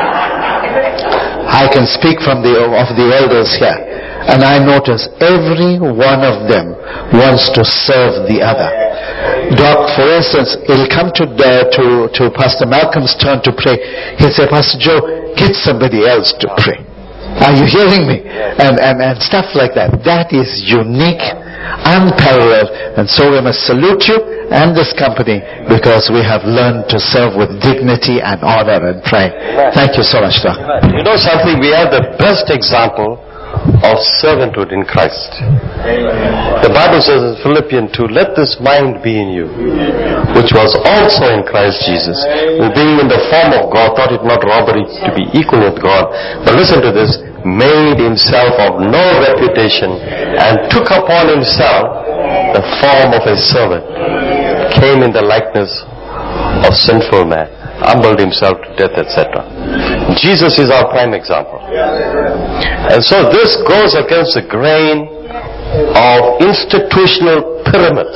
I can speak from the of the elders here. And I notice every one of them wants to serve the other. Doc, for instance, it'll come to, the, to, to Pastor Malcolm's turn to pray. He'll say, Pastor Joe, get somebody else to pray. Are you hearing me? And, and, and stuff like that. That is unique, unparalleled. And so we must salute you and this company because we have learned to serve with dignity and honor and pride. Thank you so much, Doc. You know something? We have the best example of servanthood in Christ. Amen. The Bible says in Philippians two, let this mind be in you, which was also in Christ Jesus, who being in the form of God, thought it not robbery to be equal with God, but listen to this, made himself of no reputation, and took upon himself the form of a servant, came in the likeness of sinful man, humbled himself to death, et cetera. Jesus is our prime example. And so this goes against the grain of institutional pyramids.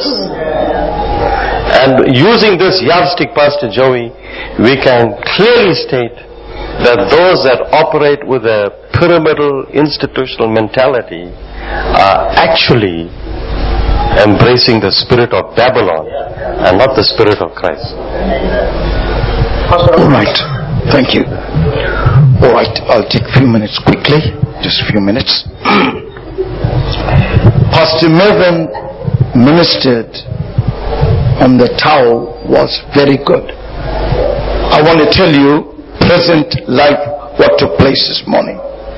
And using this yardstick, Pastor Joey, we can clearly state that those that operate with a pyramidal institutional mentality are actually embracing the spirit of Babylon and not the spirit of Christ. All right. Thank you. All right. I'll take a few minutes quickly. Just a few minutes. Pastor Mervyn ministered on the towel was very good. I want to tell you present life what took place this morning.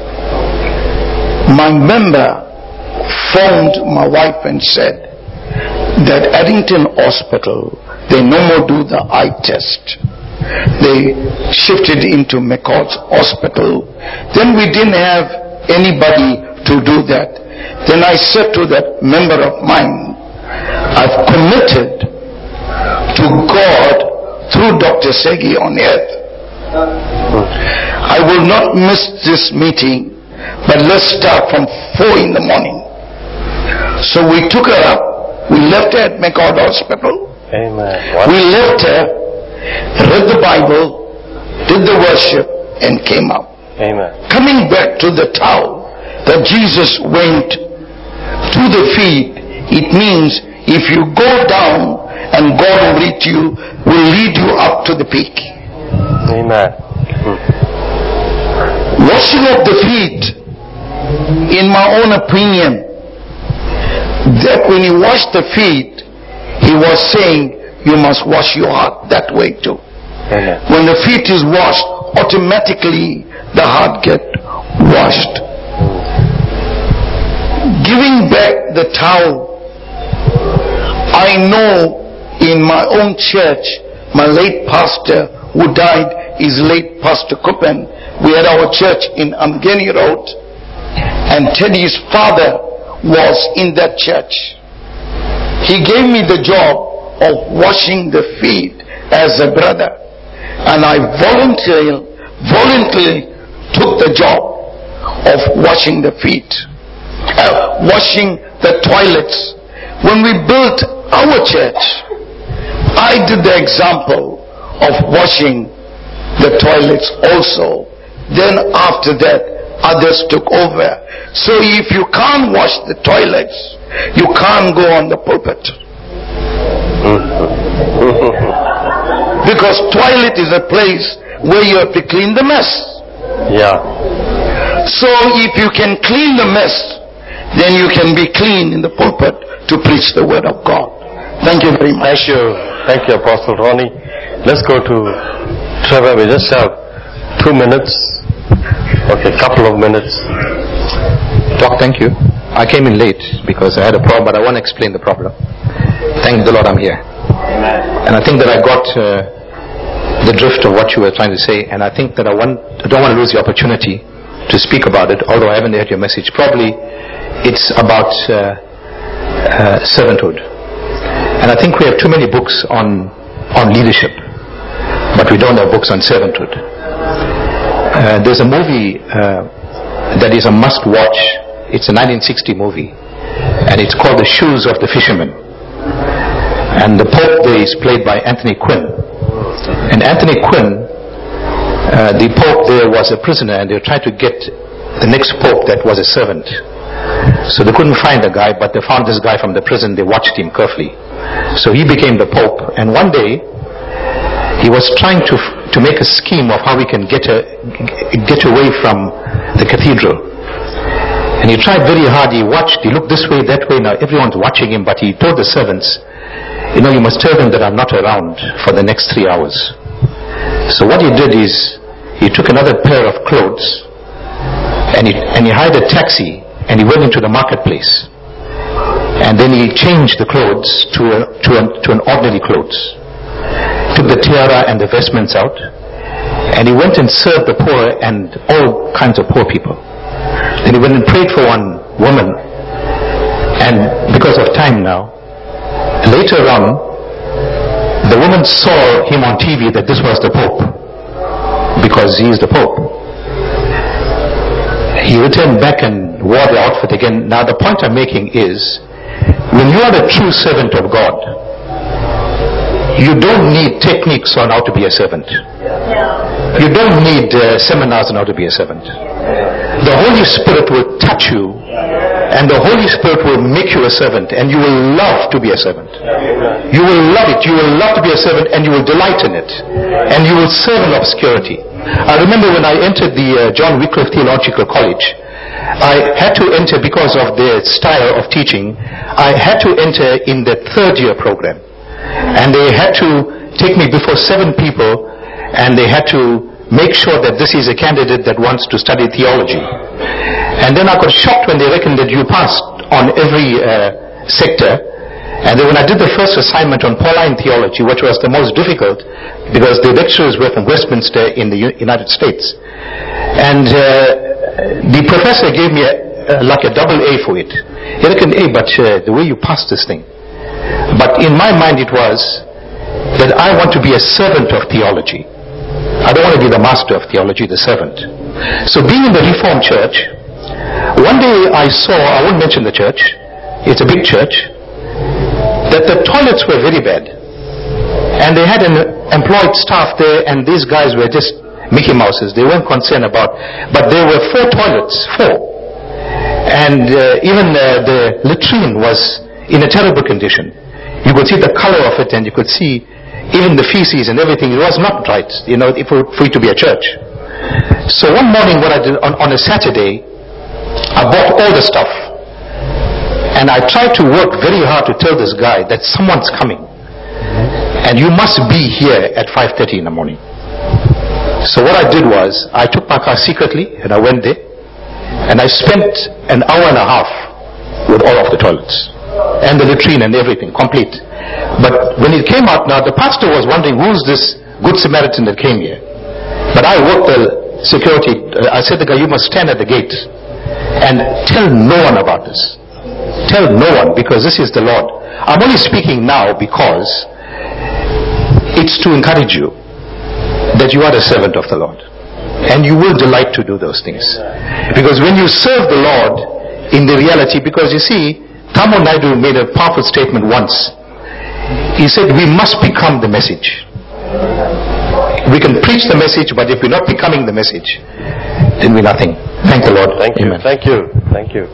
My member phoned my wife and said that Addington Hospital, they no more do the eye test. They shifted into McCord's Hospital. Then we didn't have anybody to do that. Then I said to that member of mine, I've committed to God through Doctor Segi on earth. I will not miss this meeting, but let's start from four in the morning. So we took her up. We left her at McCord Hospital. Amen. We left her, read the Bible, did the worship, and came out. Amen. Coming back to the towel that Jesus went to the feet, it means if you go down and God will lead you, will lead you up to the peak. Amen. Hmm. Washing of the feet, in my own opinion, that when he washed the feet, he was saying you must wash your heart that way too. Amen. When the feet is washed, automatically the heart get washed. Giving back the towel, I know in my own church, my late pastor who died is late Pastor Kuppen. We had our church in Amgeni Road, and Teddy's father was in that church. He gave me the job of washing the feet as a brother, and I voluntarily, voluntarily took the job of washing the feet, uh, washing the toilets. When we built our church, I did the example of washing the toilets also. Then after that, others took over. So if you can't wash the toilets, you can't go on the pulpit. Because toilet is a place where you have to clean the mess. Yeah. So if you can clean the mess, then you can be clean in the pulpit to preach the word of God. Thank you very much. Thank you. Thank you, Apostle Ronnie. Let's go to Trevor. We just have two minutes. Okay, couple of minutes. Doc, thank you. I came in late because I had a problem, but I want to explain the problem. Thank the Lord I'm here. And I think that I got uh, the drift of what you were trying to say, and I think that I want I don't want to lose the opportunity to speak about it, although I haven't heard your message. Probably it's about uh, uh, servanthood. And I think we have too many books on on leadership, but we don't have books on servanthood. Uh, there's a movie uh, that is a must-watch. It's a nineteen sixty movie, and it's called The Shoes of the Fisherman. And the Pope there is played by Anthony Quinn. And Anthony Quinn, uh, the Pope there was a prisoner, and they tried to get the next Pope that was a servant. So they couldn't find the guy, but they found this guy from the prison. They watched him carefully. So he became the Pope, and one day he was trying to to make a scheme of how we can get a, get away from the cathedral. And he tried very hard. He watched, he looked this way, that way. Now everyone's watching him, but he told the servants, you know, you must tell them that I'm not around for the next three hours. So what he did is he took another pair of clothes and he, and he hired a taxi, and he went into the marketplace. And then he changed the clothes to a, to, a, to an ordinary clothes. Took the tiara and the vestments out, and he went and served the poor and all kinds of poor people. Then he went and prayed for one woman, and because of time now, later on, the woman saw him on T V that this was the Pope, because he is the Pope. He returned back and wore the outfit again. Now the point I'm making is, when you are a true servant of God, You don't need techniques on how to be a servant. You don't need uh, seminars on how to be a servant. The Holy Spirit will touch you, and the Holy Spirit will make you a servant, and you will love to be a servant. You will love it. You will love to be a servant, and you will delight in it. And you will serve in obscurity. I remember when I entered the uh, John Wycliffe Theological College, I had to enter, because of their style of teaching, I had to enter in the third year program. And they had to take me before seven people, and they had to make sure that this is a candidate that wants to study theology. And then I got shocked when they reckoned that you passed on every uh, sector. And then when I did the first assignment on Pauline theology, which was the most difficult, because the lecturers were from Westminster in the United States. And uh, the professor gave me a, uh, like a double A for it. He reckoned, hey, but uh, the way you passed this thing. But in my mind it was that I want to be a servant of theology. I don't want to be the master of theology, the servant. So being in the Reformed church, one day I saw, I won't mention the church, it's a big church, that the toilets were very bad. And they had an employed staff there, and these guys were just Mickey Mouses. They weren't concerned about, but there were four toilets, four. And uh, even uh, the latrine was in a terrible condition. You could see the color of it, and you could see even the feces and everything. It was not right, you know, for, for it to be a church. So one morning, what I did on, on a Saturday, I bought all the stuff, and I tried to work very hard to tell this guy that someone's coming, and you must be here at five thirty in the morning. So what I did was, I took my car secretly, and I went there, and I spent an hour and a half with all of the toilets and the latrine and everything, complete. But when it came out now, the pastor was wondering, who's this good Samaritan that came here? But I worked the security. I said to the guy, you must stand at the gate and tell no one about this. Tell no one, because this is the Lord. I'm only speaking now because it's to encourage you that you are a servant of the Lord, and you will delight to do those things. Because when you serve the Lord in the reality, because you see, Tamil Naidu made a powerful statement once. He said, we must become the message. We can preach the message, but if we're not becoming the message, then we're nothing. Thank the Lord. Thank you. Amen. Thank you. Thank you.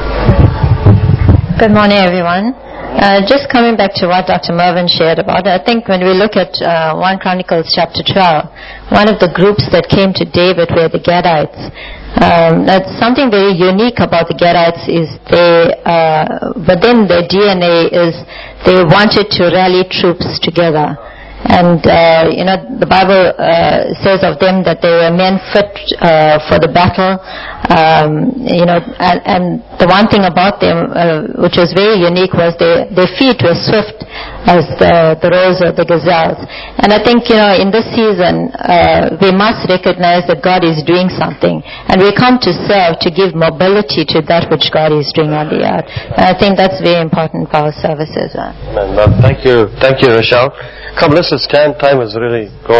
Good morning, everyone. Uh, just coming back to what Doctor Mervyn shared about, I think when we look at uh, First Chronicles chapter twelve, one of the groups that came to David were the Gadites. Um, that's something very unique about the Gadites is they, uh, within their D N A is they wanted to rally troops together. And, uh, you know, the Bible uh, says of them that they were men fit uh, for the battle. Um, you know, and, and the one thing about them, uh, which was very unique, was they, their feet were swift as the, the roes or the gazelles. And I think, you know, in this season, uh, we must recognize that God is doing something. And we come to serve, to give mobility to that which God is doing on the earth. And I think that's very important for our services. Amen. Thank you. Thank you, Rochelle. Come, let's stand. Time has really gone.